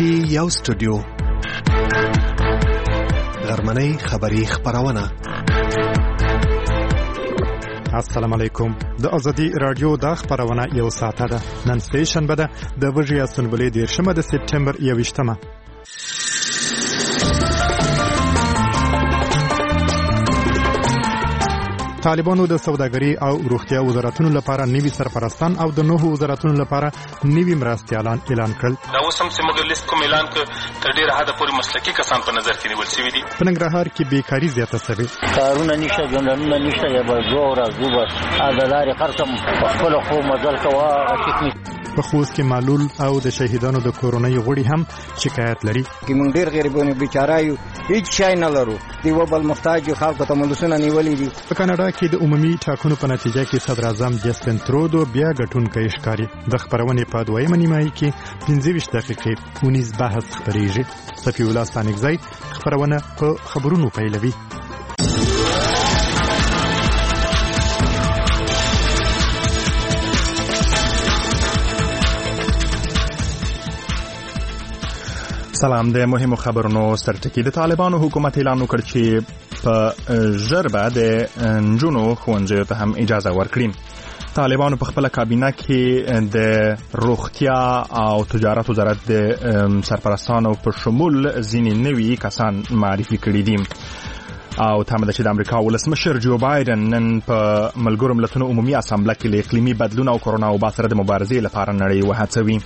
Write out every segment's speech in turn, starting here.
کې یو سټوډیو غرمنۍ خبری خبرونه. السلام علیکم. د ازادي رادیو د خبرونه یو ساعته ده. نن سټیشن بده د وژیا سنبلې د 10 سپټمبر 21. طالبانو د سوداګري او روغتیا وزارتونو لپاره نوي سرپرستان او د نوو وزارتونو لپاره نوي مرستيالان اعلان کړل. دا اوسم چې موږ لیست کوم اعلان ک تر ډیره حد پورې مسلکي کسان په نظر کې نیول شوی دي. په ننګرهار کې بیکاری زیاته شوه. کارونه نشته، ژوندونه نشته، یا به زور از زوبه عدالت خرڅم خپل خو مزل کوا ټیکنیک. په خوست کې معلول او د شهیدانو د کورونای غړي هم شکایت لري. کې موږ ډیر غریبونه بیچاره یو، هیڅ شای نه لرو. دی وبل محتاج خلکو ته ملسونه نیولې دي. په کاناډا کې د عمومي ټاکنو په نتیجه کې صدر اعظم جسټین ترودو بیا ګټونکی ښکاري. د خبرونې په دویمه نیمایي کې 25 دقیقې ونیز بحث خبرېږي. صفی الله ستانکزی خبرونه په خبرونو پیلوي. سلام. د مهمو خبرونو سرټکی. د طالبانو حکومت اعلان وکړ چې په ژربه د نجونو ښوونځیو ته هم اجازه ورکړي. طالبانو په خپل کابینه کې د روغتیا او تجارت وزارت د سرپرستانو په شمول ځینې نوي کسان معرفي کړي دي. او تمه ده چې د امریکا ولسمشر جو بایدن نن په ملګرو ملتونو عمومي اسامبله کې له اقلیمي بدلون او کرونا وبا سره د مبارزې لپاره نړۍ وهڅوي.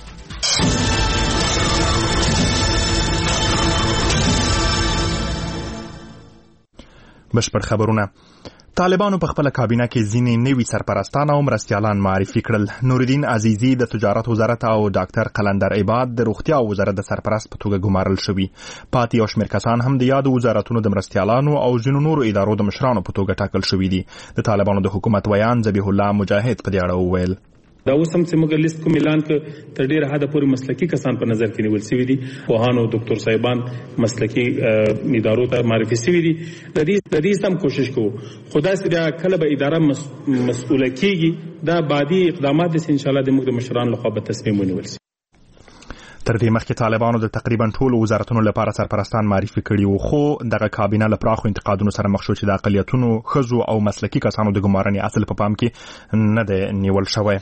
بشپړ خبرونه. طالبانو په خپل کابینه کې ځینې نوي سرپرستان او مرستيالان معرفي کړل. نوردین عزیزی د تجارت وزارت او ډاکټر قلندر عباد د روغتیا وزارت د سرپرست په توګه ګمارل شوي. پاتې یو شمېر کسان هم د یادو وزارتونو د مرستيالانو او ځینو نورو ادارو د مشرانو په توګه ټاکل شوي دي. د طالبانو د حکومت ویان ذبیح الله مجاهد په دې اړه وویل. دا اوسم چې موږ لیست کوم اعلان ک تر ډیره حد پورې مسلکي کسان په نظر کې نیول شوی دي. پوهانو ډاکټر صاحبان مسلکي ادارو ته معرفي شوی دي. د دې سم کوشش کوو خدای سره کله به اداره مسؤله کیږي دا بعدي اقدامات ان شاء الله د موږ د مشرانو لخوا به تصمیم ونیول شي. تر دې مخکې طالبانو د تقریبا ټولو وزارتونو لپاره سرپرستان معرفي کړي وو، خو دغه کابینه له پراخو انتقادونو سره مخ شو چې د اقلیتونو ښځو او مسلکي کسانو د ګمارنې اصل په پام کې نه دی نیول شوی.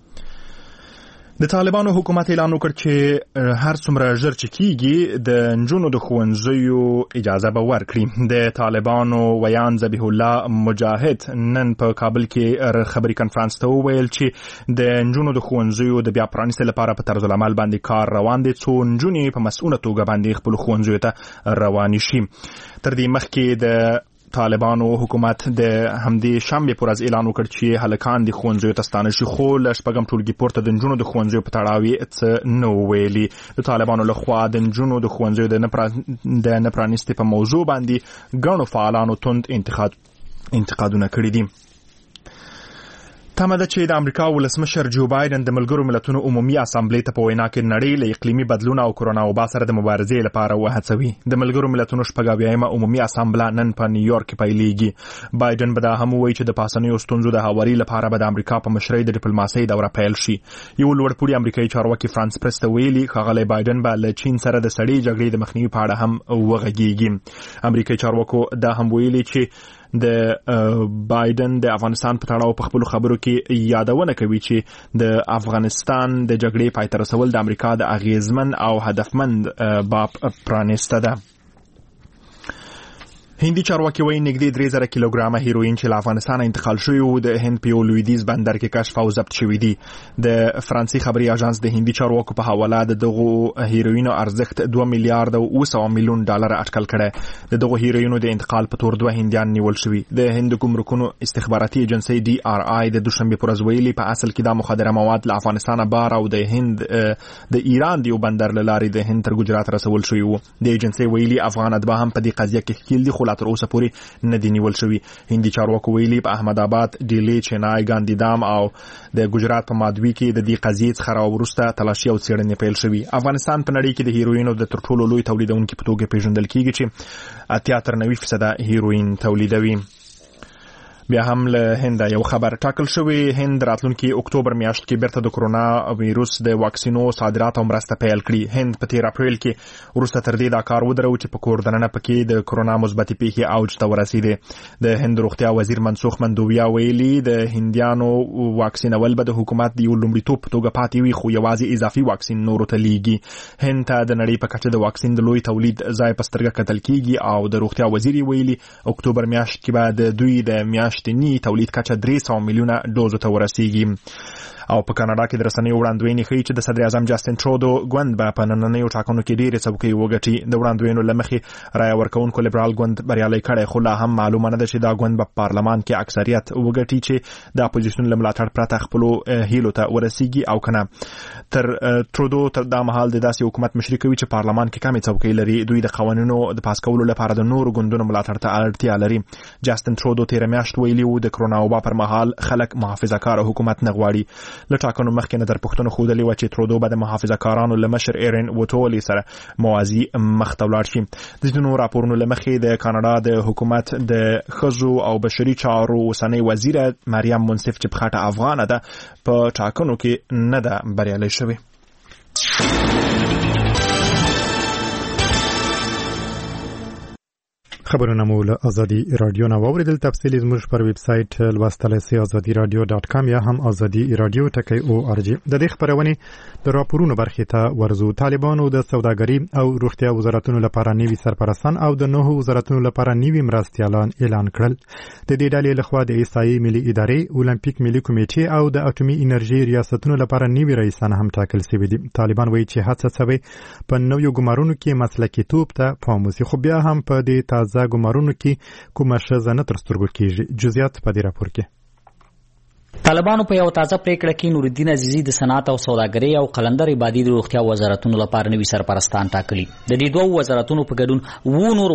د طالبانو حکومت اعلان وکړ چې هر څومره ژر چې کیږي د نجونو د ښوونځیو اجازه به ورکړي. د طالبانو ویان ذبیح الله مجاهد نن په کابل کې خبري کنفرانس ته وویل چې د نجونو د ښوونځیو د بیا پرانیستلو لپاره په طرز العمل باندې کار روان دي، څو نجونې په مسؤله توګه باندې خپل ښوونځیو ته روانې شي. تر دې مخکې د طالبانو حکومت د همدې شنبه پر از اعلان وکړ چې هلکان د ښوونځیو ته ستانه شي، خو له شپږم ټولګي پورته د نجونو د ښوونځیو په تړاو څه نه ویلي. د طالبانو لخوا د نجونو د ښوونځیو د نه پرانیستي په موضوع باندې ګڼو فعالانو توند انتقادونه کړي دي. تمه ده چې د امریکا ولسمشر جو بایدن د ملګرو ملتونو عمومي اسامبلې ته په وینا کې نړۍ له اقلیمي بدلون او کرونا وبا سره د مبارزې لپاره وهڅوي. د ملګرو ملتونو شپږاویایمه عمومي اسامبله نن په نیویارک کې پیلېږي. بایدن به دا هم وایي چې د پاسنیو ستونزو د هواري لپاره به د امریکا په مشرۍ د ډیپلوماسۍ دوره پیل شي. یو لوړپوړي امریکایي چارواکي فرانس پریس ته ویلي ښاغلی بایدن به له چین سره د سړې جګړې د مخنیوي په اړه هم وغږیږي. امریکایي چارواکو دا هم ویلي چې د بایدن د افغانستان په تړاو په خپل خبرو کې یادونه کوي چې د افغانستان د جګړې پای ته رسول د امریکا د اغیزمن او هدفمند باب پرانیسته ده. هندي چارواکي وایي نږدې 3000 کیلوګرامه هیروین چې له افغانستان انتقال شوی و د هند په یو لویدیز بندر کې کشف او ضبط شوی دی. د فرانسې خبري اژانس د هندي چارواکو په حواله د دغه هیروینو ارزښت 2 میلیارډ او 900 میلیون ډالر اټکل کړي. د دغه هیروینو د انتقال په تور 2 هندیان نیول شوی. د هند ګمرکونو استخباراتي ایجنسی DRI د دوشنبه پر ورځ ویلي په اصل کې د مخدره مواد له افغانستان بار او د هند د ایران دیو بندر لاري د هند تر ګجرات رسول شوی و. د ایجنسی ویلي افغان اتباع هم په دې قضیه کې ښکیل دي، خو تر اوسه پورې نه دی نیول شوی. هندي چارواکو ویلي په احمد آباد، ډیلی، چنای، ګاندیدام او د ګجرات په مادوی کې د دې قضیې څخه راوروسته تلاشي او څېړنې پیل شوی. افغانستان په نړۍ کې د هیروینو د تر ټولو لوی تولیدونکو په توګه پیژندل کیږي چې 80% هیروین تولیدوي. بیا هم له هند یو خبر ټاکل شوی هند راتلونکي اکتوبر میاشت کې بیرته د کرونا وایروس د واکسینو صادرات او مرسته پیل کړي. هند په 13 اپریل کې وروسته تر دې دا کار ودرو چې په کور دننه پکې د کرونا مثبت پیښې اوج ته ورسېده. د هند روغتیا وزیر منسوخ مندویا ویلي د هندیانو واکسینول به د حکومت د یو لومړیتوب په توګه پاتې وي، خو یوازې اضافي واکسین نورو ته لیږي. هند ته د نړۍ په کچه د واکسین د لوی تولید ځای په سترګه کتل کیږي او د روغتیا وزیر ویلي اکتوبر میاشت کې به د دوی د میاشتني تولید کچه 300 میلیونه ډوزو ته ورسیږي. او په کاناډا کې د رسنیو وړاندوینې ښیي چې د صدر اعظم جاستن ټرودو ګوند به په نننیو ټاکنو کې ډېرې څوکۍ وګټي. د وړاندوینو له مخې رایه ورکوونکو لیبرال ګوند بریالی کړی، خو لا هم معلومه نه ده چې دا ګوند به په پارلمان کې اکثریت وګټي چې د اپوزیشن له ملاتړ پرته خپلو هیلو ته ورسیږي او کنه. تر ټرودو تر دا مهال د داسې حکومت مشري کوي چې پارلمان کې کمې څوکۍ لري. دوی د قوانینو د پاس کولو لپاره د نورو ګوندونو ملاتړ ته اړتیا لري. جاستن ټرودو 13 میاشت ویلي و د کرونا وبا پر مهال خلک محافظه‌کار حکومت نه غواړي. له ټاکنو مخکې نظر پوښتنه ښودلې وه چې ترودو به د محافظه‌کارانو له مشر ایرن وټولي سره موازي مخ ته ولاړ شي. د ځینو راپورونو له مخې د کاناډا د حکومت د ښځو او بشري چارو اوسنۍ وزیره مریم منصف چې په خټه افغانه ده په ټاکنو کې نه ده بریالۍ شوې. خبرونه مو له ازادي رادیو نه واوریدل. تفصیل زموږ پر ویب سټ لوستلای شئ azadiradio.com یا هم azadi radio .org. د دې خبرونه د راپورونو برخې ته ورزو. طالبانو د سوداګري او روغتیا وزارتونو لپاره نوي سرپرستان او د نوو وزارتونو لپاره نوي مرستيالان اعلان کړل. د دې ډلې لخوا د عیسائی ملي ادارې، اولمپیک ملي کمیټې او د اټومي انرژي ریاستونو لپاره نوي رئیسان هم ټاکل شوي دي. طالبان وایي چې هڅه شوې په نویو ګمارونو کې مسلکي توپ ته پام وشي، خو بیا هم په دې تازه ګمارونو کې کومه ښځه نه تر سترګو کېږي. جزئیات په دې راپور کې. طالبانو په یو تازه پریکړه کې نورالدین عزیزي د صنعت او سوداګرۍ او قلندر عبادي د روغتیا وزارتونو لپاره نوي سرپرستان ټاکلي. د دې دوه وزارتونو په ګډون و نور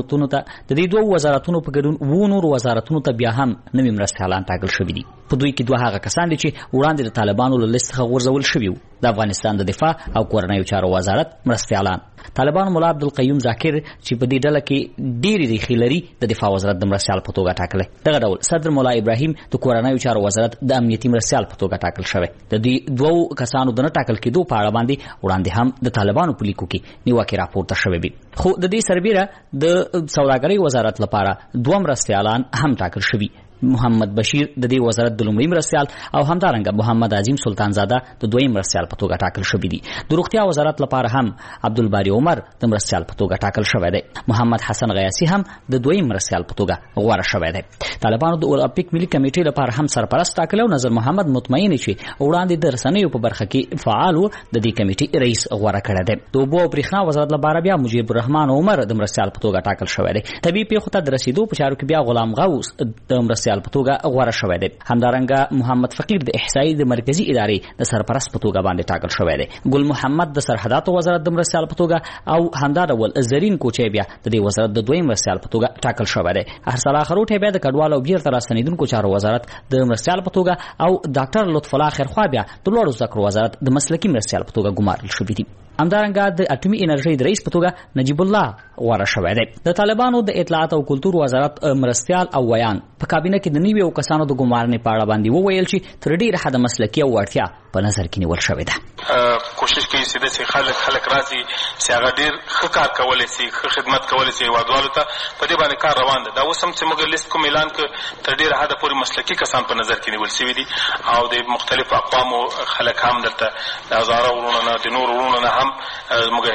وزارتونو ته بیا هم نوي مرستيالان ټاکل شوي دي. په دوی کې دوه هغه کسان دي چې وړاندې د طالبانو له لیست څخه غورځول شوي وو. د افغانستان د دفاع او کورنیو چارو وزارت مرستيالان طالبان مولا عبدالقیوم ذاکر چې په دې ډله کې ډېری ریښې لري د دفاع وزارت د مرستيال په توګه ټاکلی. دغه ډول صدر مولا ابراهیم د کورنیو چارو وزارت د امنیتي مرستيال په توګه ټاکل شوی. د دې دوه کسانو د نه ټاکل کېدو په اړه باندې وړاندې هم د طالبانو په لیکو کې نیوکې راپورته شوې وي. خو د دې سربیره د سوداګرۍ وزارت لپاره دوه مرستيالان هم ټاکل شوي. محمد بشیر د دې وزارت د لومړي مرستيال او همدارنګه محمد عظیم سلطان زاده د دویم مرستيال په توګه ټاکل شوی دي. د روغتیا وزارت لپاره هم عبدالباری عمر د مرستيال په توګه ټاکل شوی دی. محمد حسن غیاسی هم د دویم مرستيال په توګه غوړه شوی دی. طالبانو د اولمپیک ملي کمیټې لپاره هم سرپرست ټاکل او نظر محمد مطمئن چې وړاندې د رسنیو په برخه کې فعال و د دې کمیټې رئیس غوړه کړی دی. د اوبو او برېښنا وزارت لپاره بیا مجيب الرحمن عمر د مرستيال په توګه ټاکل شوی دی. طبيعي پیښو ته د رسیدو په چارو کې بیا غلام غوث د مرستيال په توګه غوړه شوی دی. همدارنګه محمد فقیر د احصایي د مرکزی ادارې د سرپرست په توګه باندې ټاکل شوی دی. ګل محمد د سرحداتو وزارت د مرستيال په توګه او همدارول زرین کوچي بیا د دې وزارت د دویم مرستيال په توګه ټاکل شوی دی. ارسلا خروټ بیا د کډوالو او بیرته راستنیدونکو چارو وزارت د مرستيال په توګه او ډاکټر لطف الله خیرخوا بیا د لوړو زده کړو وزارت د مسلکي مرستيال په توګه ګمارل شوی دي. همدارنګه د اټومي انرژي د رئیس په توګه نجیب الله غوړه شوی دی. د طالبانو د اطلاعات او کلتور وزارت مرستيال او ویان په کابینه کې د نیو کسانو د ګمارنې په اړه باندې وویل چې تر ډیره حد مسلکي او وړتیا په نظر کې نیول شوې ده. کوشش کوي چې خلک راځي چې هغه ډیر ښه کار کولای شي، ښه خدمت کولای شي هیوادوالو ته. په دې باندې کار روان ده. دا اوس هم چې موږ لیست کوم اعلان کړ تر ډیره حد پورې مسلکي کسان په نظر کې نیول شوي دي او د مختلفو اقوامو خلک هم دلته د هزاره ورونو نه د نور ورونو نه هم موږ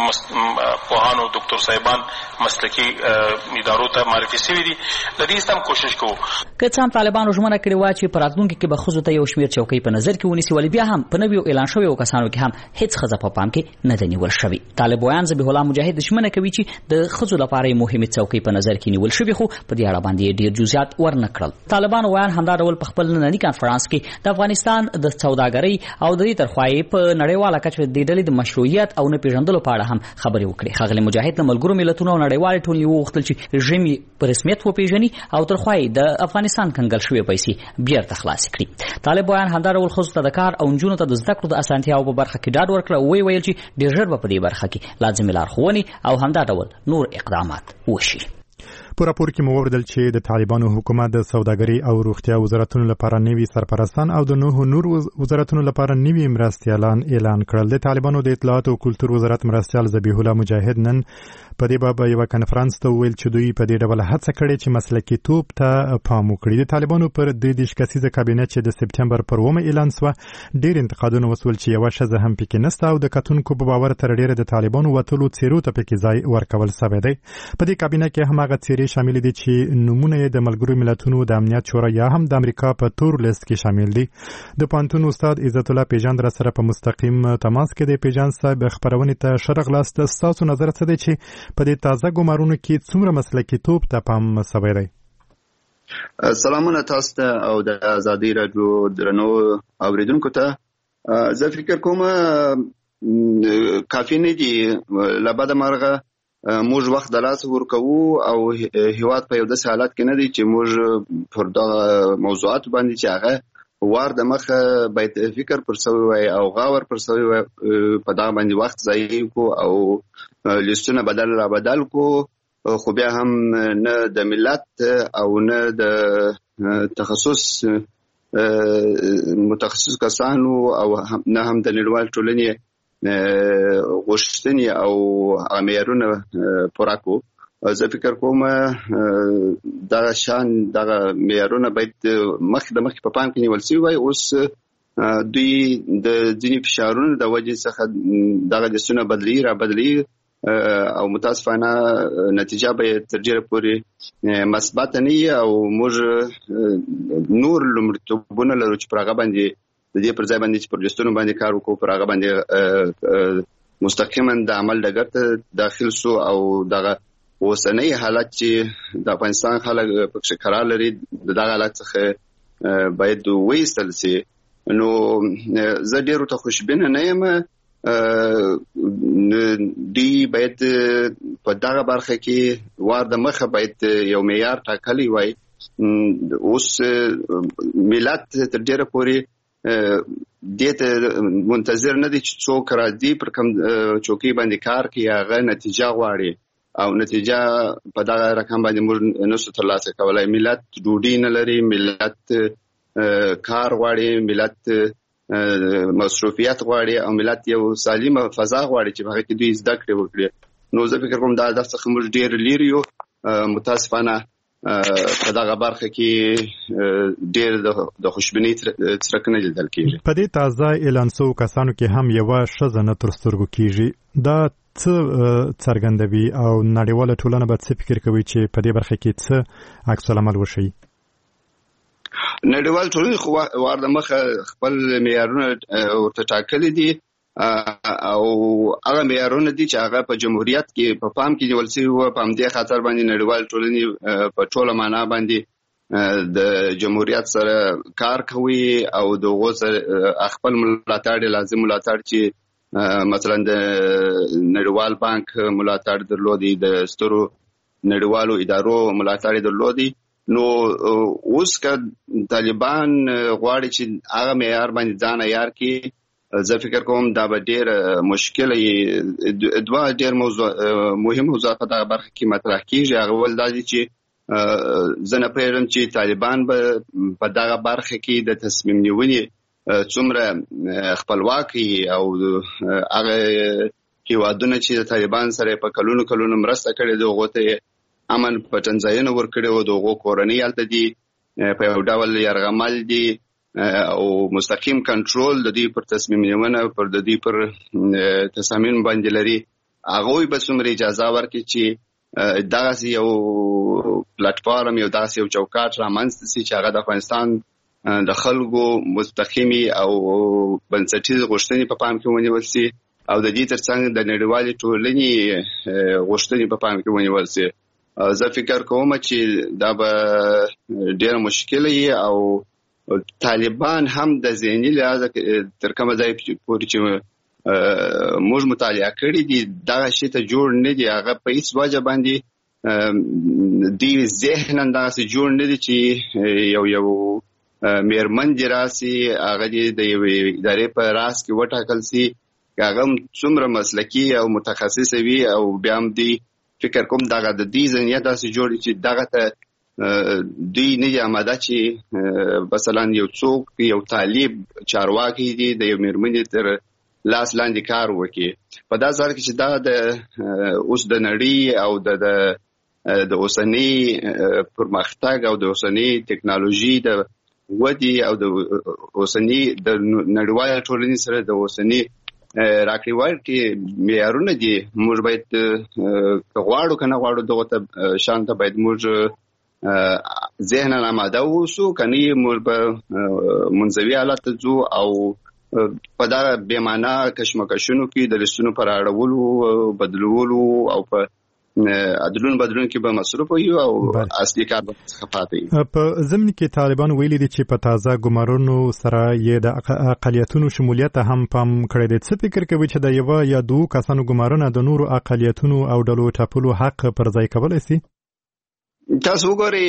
پوهانو ډاکټر صاحبان مسلکي ادارو ته معرفي شوي دي. د دې هم کوشش کوو. که څه هم طالبانو ژمنه کړې وه چې په راتلونکي کې به ښځو ته یو شمېر چوکۍ په نظر کې ونیسي، ولې بیا هم په نویو اعلان شویو کسانو کې هم هیڅ ښځه په پام کې نه ده نیول شوې. طالب ویان ذبیح الله مجاهد ژمنه کوي چې د ښځو لپاره یې مهمې چوکۍ په نظر کې نیول شوې، خو په دې اړه باندې ډېر جزئیات ورنه کړل. طالبانو ویان همدا ډول په خپل ننني کانفرنس کې د افغانستان د سوداګرۍ او د دې ترخوایي په نړیواله کچه د ډلې د مشروعیت او نه پیژندلو په اړه هم خبرې وکړې. ښاغلی مجاهد د ملګرو ملتونو او نړیوالې ټولنې وغوښتل چې رژیم یې په رسمیت وپیژني او ترخوایي د افغانستان کنګل شوې پیسې بیرته خلاصې کړي. طالب ویان همدا ډول ښځو ته د کار او نجونو ته د زده کړو د اسانتیاو په برخه کې ډاډ ورکړ او ویل چې ډېر ژر به په دې برخه کې لازمې لارښوونې او همدا ډول نور اقدامات وشي. په راپور کې مو وویل چې د طالبانو حکومت د سوداګري او روغتیا وزارتونو لپاره نوي سرپرستان او د نور وزارتونو لپاره نوي مرستیالان اعلان کړل. د طالبانو د اطلاعات او کلتور وزارت مرستیال ذبیح الله مجاهد نن په دې باب یو کنفرانس ته ویل چې دوی په دې ډول هڅه کړې چې مسلکي توپ ته پام وکړي. د طالبانو پر د 13 کسیزه کابینه چې د سپتمبر پر 1 اعلان شو ډېر انتقادونه وسول چې یو شزه هم پکې نشته او د کتونکو په باور تر ډېر د طالبانو وټولو څیرو ته پکې ځای ورکول شوی دی. په دې کابینه کې هم هغه څیرې شامل دي چې نمونه یې د ملګرو ملتونو د امنیت شورا یا هم د امریکا په تور لیست کې شامل دي. د پانتون استاد عزت الله پیجان را سره په مستقیم تماس کې دی. پیجان صاحب خبرونه ته شرغ لاست تاسو نظر څه دی چې په دې تازه ګمارونو کې څومره مسلکي توپ ته پام شوی دی؟ سلامونه تاسو ته او د ازادي رادیو درنو اوریدونکو ته. زه فکر کوم کافي نه دي لبد مرغه موږ وخت د لاس ورکوو او هیواد په یو داسې حالت کې نه دی چې موږ پر دغه موضوعات باندې چې هغه وار د مخه باید فکر پر سوی وای او غاور پر سوی وای په دغه باندې وخت ضایع کو او لیستونه بدل کو، خو بیا هم نه د ملت او نه د تخصص متخصص کسانو او نه هم د نړیوال ټولنې غوښتنې او معیارونه پوره کو. زه فکر کوم دا شان دغه معیارونه باید مخکې په پام کې نیول شوي وای. اوس دوی د ځینې فشارونو د وجې څخه دغه لیستونه بدلي او متاسفانه نتیجه به تر ډیره پورې مثبت نه وي او موږ نور لومړیتوبونه لرو چې پر هغه باندې د دې پر ځای باندې چې پر لیستونو باندې کار وکړو پر هغه باندې مستقیما د عمل ډګر ته داخل سو او دغه اوسنۍ حالت چې د افغانستان خلک پکې قرار لري دغه حالت څخه باید وایستل شي. نو زه ډیرو ته خوشبینه نه یم. دی باید په دغه برخه کې وار د مخه باید یو معیار ټاکلی وای. اوس ملت تر ډیره پورې دته منتظر نه دي چې څوک راځي پر کوم چوکۍ باندې کار کوي هغه نتیجه غواړي او نتیجه په دغه رقم باندې موږ نشو ترلاسه کولای. ملت ډوډۍ نه لري، ملت کار غواړي، ملت مصروفیت غواړي او ملت یو سالمه فضا غواړي چې هغه کې دوی زده کړې وکړي. نو زه فکر کوم دا د څخه موږ ډیر لري یو متاسفانه په دغه برخه کې ډیر د خوشبینۍ څرک نه لیدل کېږي. په دې تازه اعلان شوو کسانو کې هم یوه ښځه نه تر سترګو کېږي. دا څه څرګندوي او نړیواله ټولنه به څه فکر کوي چې په دې برخه کې څه عکس العمل وشي؟ نړیوال ټولنې خو وار د مخه خپل معیارونه ورته ټاکلي دي او هغه معیارونه دي چې هغه په جمهوریت کې په پام کې نیول شوي وو. په همدې خاطر باندې نړیوال ټولنې په ټوله معنا باندې د جمهوریت سره کار کوي او دغه سره خپل ملاتړ لازم ملاتړ چې مثلا د نړیوال بانک ملاتړ درلودي، د سترو نړیوالو ادارو ملاتړ درلودي. نو اوس که طالبان غواړي چې هغه معیار باندې ځان عیار کړي، زه فکر کوم دا به ډیر مشکل وي. دوه ډیر مهم موضوعات په دغه برخه کې مطرح کیږي. هغه ول دا دي چې زه نه پوهیږم چې طالبان به په دغه برخه کې د تصمیم نیونې څومره خپلواکي او هغه هیوادونه چې د طالبان سره په کلونو مرسته کړې دغه ته امن پټنځایونه ورکړي او دغه کورنۍ هلته دي په یو ډول یرغمل دي او مستقیم کنټرول د دې پر تصمیم نیونه پر د دې پر تصامین باندې لري. هغه به څومره اجازه ورکړي چې دغه یو پلیټ فارم یو داسې یو چوکاټ رامنځته شي چې هغه د افغانستان د خلکو مستقیمي او بنسټیزه غوښتنې په پام کې ونیول شي او د دې ترڅنګ د نړیوالې ټولنې غوښتنې په پام کې ونیول شي. زه فکر کوم چې دا به ډیر مشکل وي او طالبان هم د ذهني لحاظ تر کومه ځای پورې چې موږ مطالعه کړي دي دغه شی ته جوړ نه دي. هغه په هیڅ وجه باندې دی ذهناً داسې جوړ نه دي چې یو میرمن دي راسي هغه د یوې ادارې په راس کې وټاکل سي، هغه څومره مسلکي او متخصص وي او بیا هم دی فکر کوم دغه د دې ځنیه داسې جوړ چې دغه ته دوی نه آماده چې مثلا یو څوک یو طالب چارواکي دي د یو مېرمنې تر لاس لاندې کار وکړي په دا ځل کې چې دا د اوس د نړۍ او د اوسنۍ پرمختګ او د اوسنۍ ټکنالوژي د ودی او د اوسنۍ د نړیوال ټولنې سره د اوسنۍ راکړې ورکړې معیارونه دي موږ باید غواړو کنه غواړو دغه ته شانته باید موږ ذهن آماده اوسو کني موږ په منځوي حالت ځو او په دا بې معنا کشمکشونو کې د لستونو پر اړولو بدلولو او په بدلون کې به مصروف یو او اصلي کار به خفاتې په ضمن کې طالبان ویلي دي چې په تازه ګمارونو سره یې د اقلیتونو شمولیت هم پام کړی دی. څه فکر کوي چې د یو یا دوه کسانو ګمارونه د نورو اقلیتونو او ډلو ټاپلو حق پر ځای کولای شي؟ تاسو وګورئ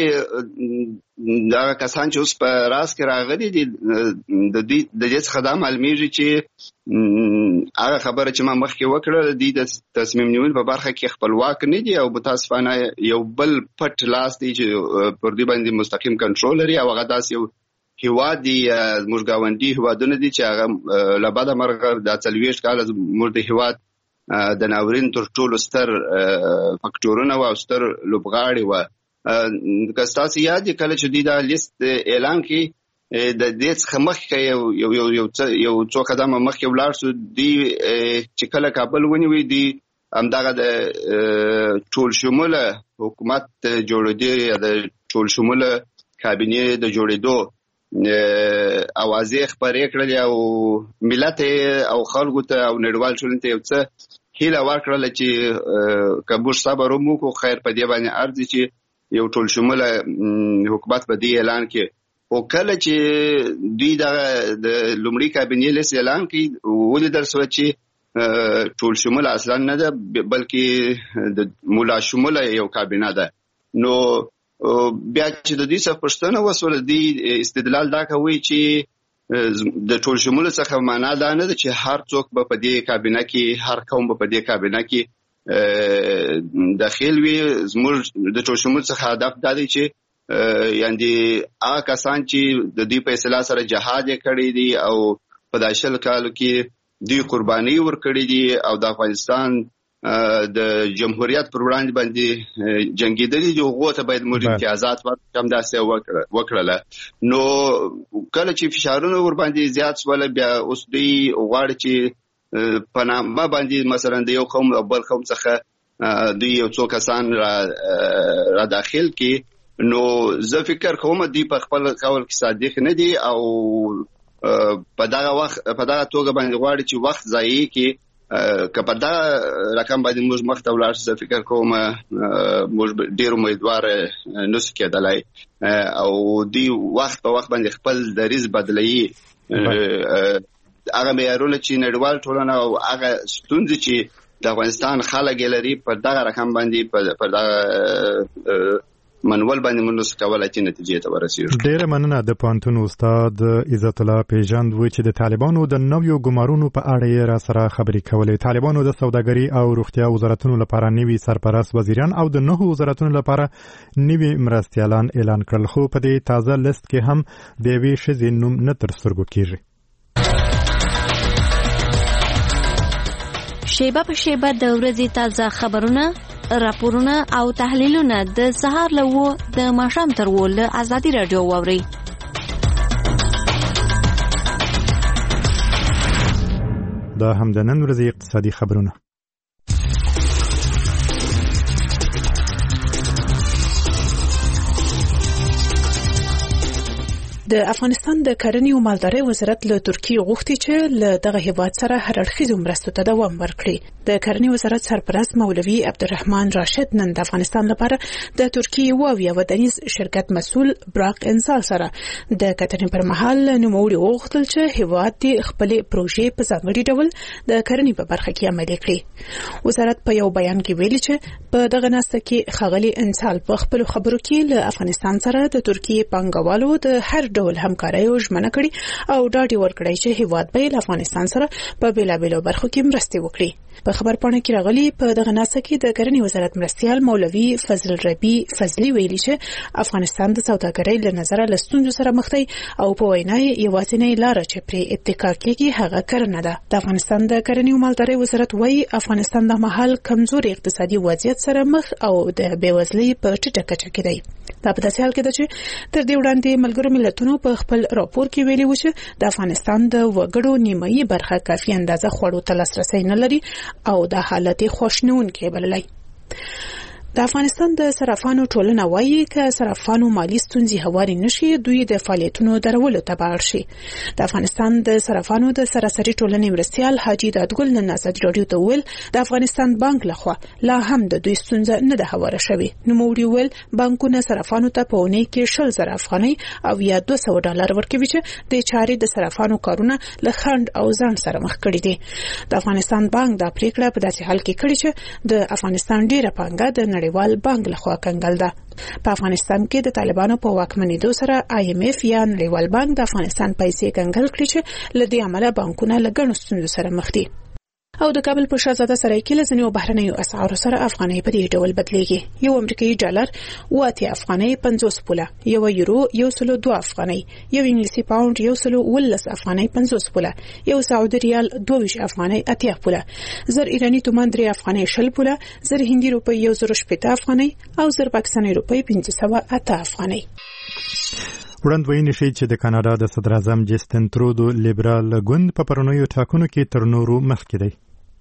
دا کسان چې اوس په راس کې راغلي دي د دې څخه دا معلومیږي چې هغه خبره چې ما مخکې وکړه د تصمیم نیول په برخه کې خپلواک نه دي او متاسفانه یو بل پټ لاس دی چې پر دې باندې مستقیم کنټرول لري او هغه داسې یو هیواد دی موږ ګاونډي هیوادونه دي چې هغه لباده مرغه د 40 کال موږ د هیواد د ناورین تر ټولو ستر فاکټورونه او ستر لوبغاړي و کستاسي یاد کله چې دا لیست اعلان کړي د دې څخه مخکې یو څو قدمه مخکې ولاړ شو دی چې کله کابل ونیوي دی همدغه د ټول شموله حکومت جوړېدو یا د ټول شموله کابینه د جوړېدو اوازې خبرې کړلې او ملت او خلکو ته او نړیوال ټولنې ته یو څه هیله ورکړل چې کابوش صبر وکړو خیر په دې باندې ارزي چې یو ټول شموله حکومت په دې اعلان کې او کله چې دوی د لومړي کابینې لیست اعلان کړي ولیدل شو چې ټول شموله اصلا نه ده بلکې د مولا شموله یو کابینه ده. نو بیا چې د دې څخه پښتنه وسول دي استدلال دا کوي چې د ټول شموله څخه معنا دا نه ده چې هر څوک به په دې کابینه کې هر قوم به په دې کابینه کې داخل وي. زموږ د ټول شمول څخه هدف دا دی چې یعنی هغه کسان چې د دې په اصطلاح سره جهاد کړی دي او په داشل کالو کې دوی قرباني ورکړي دي او د افغانستان د جمهوریت پر وړاندې باندې جنگیدلي دي هغه ته باید موږ امتیازات ورکړم داسې وکړله. نو کله چې فشارونه ور باندې زیات شول بیا اوس دوی غواړي چې پنامه باندې مثلا د یو قوم او بل قوم څخه دوی یو څو کسان را داخل کی. نو زه فکر کوم دوی په خپل قول کې صادق نه دي او په دغه توګه باندې غواړي چې وخت ضایع کی که په دا رقم باندې موږ مخته ولاړ شو. فکر کوم موږ ډیر امیدوار نوس کېدلای او دوی وخت په وخت باندې خپل دریز بدلایي هغه معیارونه چې نړیوال ټولنه او هغه ستونزې چې د افغانستان خلک لري په دغه رقم باندې په دغه منول باندې موږ کولای چې نتیجې ته ورسیږو. ډېر مننه د پوهنتون استاد عزت الله پیژاند و چې د طالبانو د نویو ګمارونو په اړه یې را سره خبرې کولې. طالبانو د سوداګري او روغتیا وزارتونو لپاره نوي سرپرست وزیران او د 9 وزارتونو لپاره نوي مرستیالان اعلان کړل خو په دې تازه لیست کې هم د یوې ښځې نوم نه تر سترګو کېږي. شیبه په شیبه د ورځې تازه خبرونه، راپورونه او تحلیلونه د سهار له 9 د ماښام تر 10 له ازادي رادیو واورئ. دا هم د نن ورځې اقتصادي خبرونه. د افغانستان د کرنې او مالدارۍ وزارت له ترکیې غوښتي چې له دغه هیواد سره هر اړخیزو مرستو ته دوام ورکړي. د کرنې وزارت سرپرست مولوي عبدالرحمن راشد نن د افغانستان لپاره د ترکیې واویا ودانیز شرکت مسؤل براق انسال سره د کتنې پر مهال نوموړي وغوښتل چې هیواد د خپل پروژې په ځانګړي ډول د کرنې په برخه کې عملي کړي. وزارت په یو بیان کې ویلي چې په دغه ناسته کې ښاغلي انسال په خپل خبرو کې له افغانستان سره د ترکیې پانګوالو د هر ډول همکاري او ژمنه کړي او ډاډ ورکړی چې هیواد به له افغانستان سره په بیلابیلو برخو کې مرسته وکړي. په خبرپاڼه کې راغلي په دغه ناسه کې د کرنې وزارت مرستيال مولوي فضل ربی فضلی ویلي چې افغانستان د سوداګرۍ له نظره له ستونزو سره مخ دی او په وینا یې یوازینۍ لار چې پرې اتکا کېږي هغه کرنه ده. د افغانستان د کرنې او مالدارۍ وزارت وايي افغانستان د مهال کمزوري اقتصادي وضعیت سره مخ او د بیوزلۍ په ټیټه کچه کې دی. دا په داسې حال کې ده چې تر دې وړاندې ملګرو ملتونو په خپل راپور کې ویلي و چې د افغانستان د وګړو نیمایي برخه کافي اندازه خوړو ته لاسرسی نه لري او د حالت خواشنونکي بللی. د افغانستان د صرافانو ټولنه وايي چې صرافانو مالی ستونزې هواري نشي دوی د فعالیتونو درولو ته بار شي. د افغانستان د صرافانو د سراسري ټولنې مرستيال حاجی دادګل نن ازادي رادیو ته ویل د افغانستان بانک لخوا لا هم د دوی ستونزه نه ده هواره شوې. نو موري ویل بانکونه صرافانو ته په اونۍ کې 100,000 افغانۍ او یا $200 ورکوي چې د چارې د صرافانو کارونه له خند او ځان سره مخ کړي دي. د افغانستان بانک دا پریکړه په داسې حال کې کړې چې د افغانستان ډیره پانګه د نړیوال بانک لخوا کنګل ده. په افغانستان کې د طالبانو په واکمنېدو سره IMF یا نړیوال بانک د افغانستان پیسې کنګل کړي چې لدې عمله بانکونه له ګڼو ستونزو سره مخ دي. او د کابل په شاهزاده سرای کې لزنیو بهرنیو اسعارو سره افغانۍ په دې ډول بدلیږي. یو امریکایي ډالر 80 افغانۍ 50 پوله، یو یورو 102 افغانۍ، یو انګلیسي پاوند 119 افغانۍ 50 پوله، یو سعودي ریال 22 افغانۍ 80 پوله، زر ایرانی تومان 3 افغانۍ 60 پوله، زر هندي روپۍ 180 افغانۍ او زر پاکستاني روپۍ 508 افغانۍ. وړاندوینې شي چې د کاناډا د صدر اعظم جسټن ترودو لیبرال ګوند په پرونیو ټاکنو کې تر نورو مخکې دی.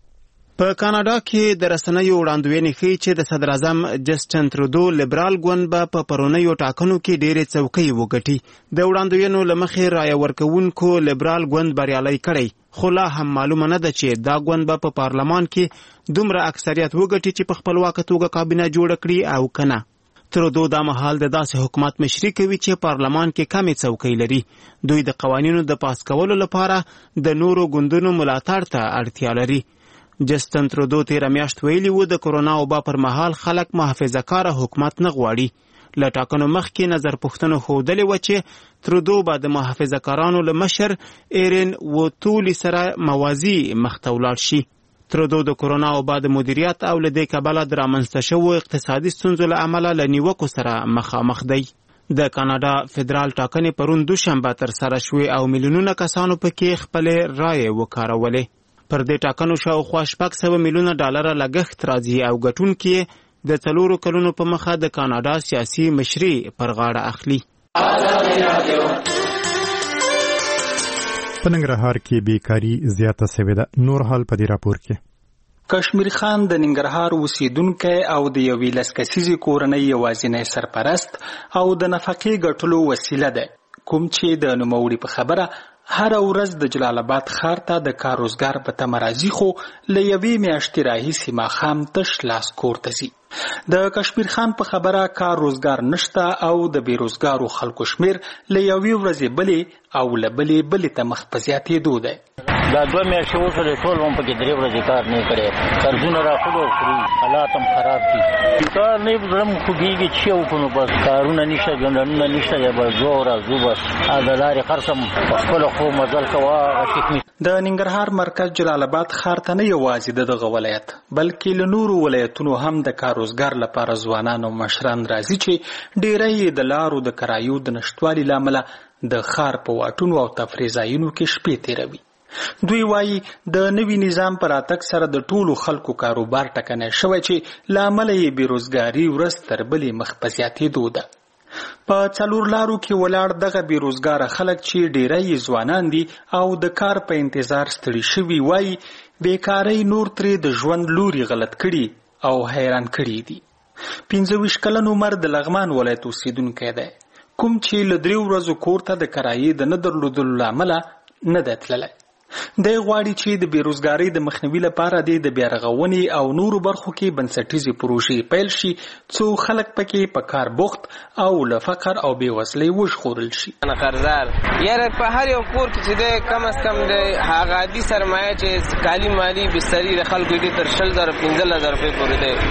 په کاناډا کې د رسنیو وړاندوینې ښیي چې د صدر اعظم جسټن ترودو لیبرال ګوند به په پرونیو ټاکنو کې ډېرې څوکۍ وګټي. د وړاندوینو له مخې رایه ورکوونکو لیبرال ګوند بریالی کړی، خو لا هم معلومه نه ده چې دا ګوند به په پارلمان کې دومره اکثریت وګټي چې په خپلواکه توګه کابینه جوړه کړي او کنه. ترودو دا مهال د داسې حکومت مشري کوي چې پارلمان کې کمې څوکۍ لري. دوی د قوانینو د پاس کولو لپاره د نورو ګوندونو ملاتړ ته اړتیا لري. جسټن ترودو تیره میاشت ویلي و د کرونا وبا پر مهال خلک محافظه کاره حکومت نه غواړي. له ټاکنو مخکې نظر پوښتنو ښودلې وه چې ترودو به د محافظه کارانو له مشر ایرن ووتولي سره موازي مخته ولاړ شي. ترودو د کرونا وبا د مدیریت او له دې کبله د رامنځته شوو اقتصادي ستونزو له امله له نیوکو سره مخامخ دی. د کاناډا فدرال ټاکنې پرون دوشنبه ترسره شوې او میلیونونه کسانو پکې خپلې رایې وکارولې. پر دې ټاکنو شاوخوا $600 میلیونه لګښت راځي او ګټونکي د 4 کلونو په مخه د کاناډا سیاسي مشري پر غاړه اخلي. په ننګرهار کې بیکاری زیاته شوې ده. نور حال په دې راپور کې. کشمیر خان د ننګرهار اوسیدونکی او د یوې لسکسیزې کورنۍ یوازینی سرپرست او د نفقې ګټلو وسیله ده، کوم چې د نوموړي په خبره هر ورځ د جلال آباد ښار ته د کار روزګار په تمه راځي، خو له یوې میاشتې راهیسې ماښام تش لاس کور ته ځي. د کشمیر خان په خبره کار روزګار نشته او د بیروزګارو خلکو شمیر له یوې ورځې بلې او له بلې ته مخ په زیاتېدو دی. دا 2 میاشتې وشولې ټول هم پکې 3 ورځې کار نه کړی، قرضونه راخلو کړي، حالات هم خراب دي. کار نه زړه مو خوږېږي چې وکړو، بس کارونه نشته، ګنډنونه نشته، یا به ځو راځو، بس د لارې خرڅ هم په خپله خو مزل کوه. د ننګرهار مرکز جلال آباد ښار ته نه یوازې دغه ولایت بلکې له نورو ولایتونو هم د کار روزګار لپاره ځوانان او مشران راځي چې ډیری د لارو د کرایو د نشټوالي له امله د ښار په واټونو او تفریح ځایونو کې شپې تیروي. دوی وایي د نوي نظام پر راتګ سره د ټولو خلکو کاروبار ټکنی شوی چې له امله یې بیروزګاري ورځ تر بلې مخ په زیاتېدو ده. په 4 لارو کې ولاړ دغه بیروزګاره خلک چې ډیری ځوانان دي او د کار په انتظار ستړي شوي، وایي بیکارۍ نور ترې د ژوند لوري غلط کړي او حیران کړي دي. 25 کلن عمر د لغمان ولایت اوسیدونکی دی، کوم چې له 3 ورځو کور ته د کرایې د نه درلودلو له امله نه دی تللی. دی غواړي چې د بیروزګارۍ د مخنیوي لپاره د بیارغونې او نورو برخو کې بنسټیزې پروژې پیل شي څو خلک پکې په کار بوخت او له فقر او بېوزلۍ وژغورل شي. انا قرضدار یاره په هر یو کور کې چې دی کم از کم د هغه عادي سرمایه چې کالي مالي بستري د خلکو دي تر 15,000 روپۍ پورې دی.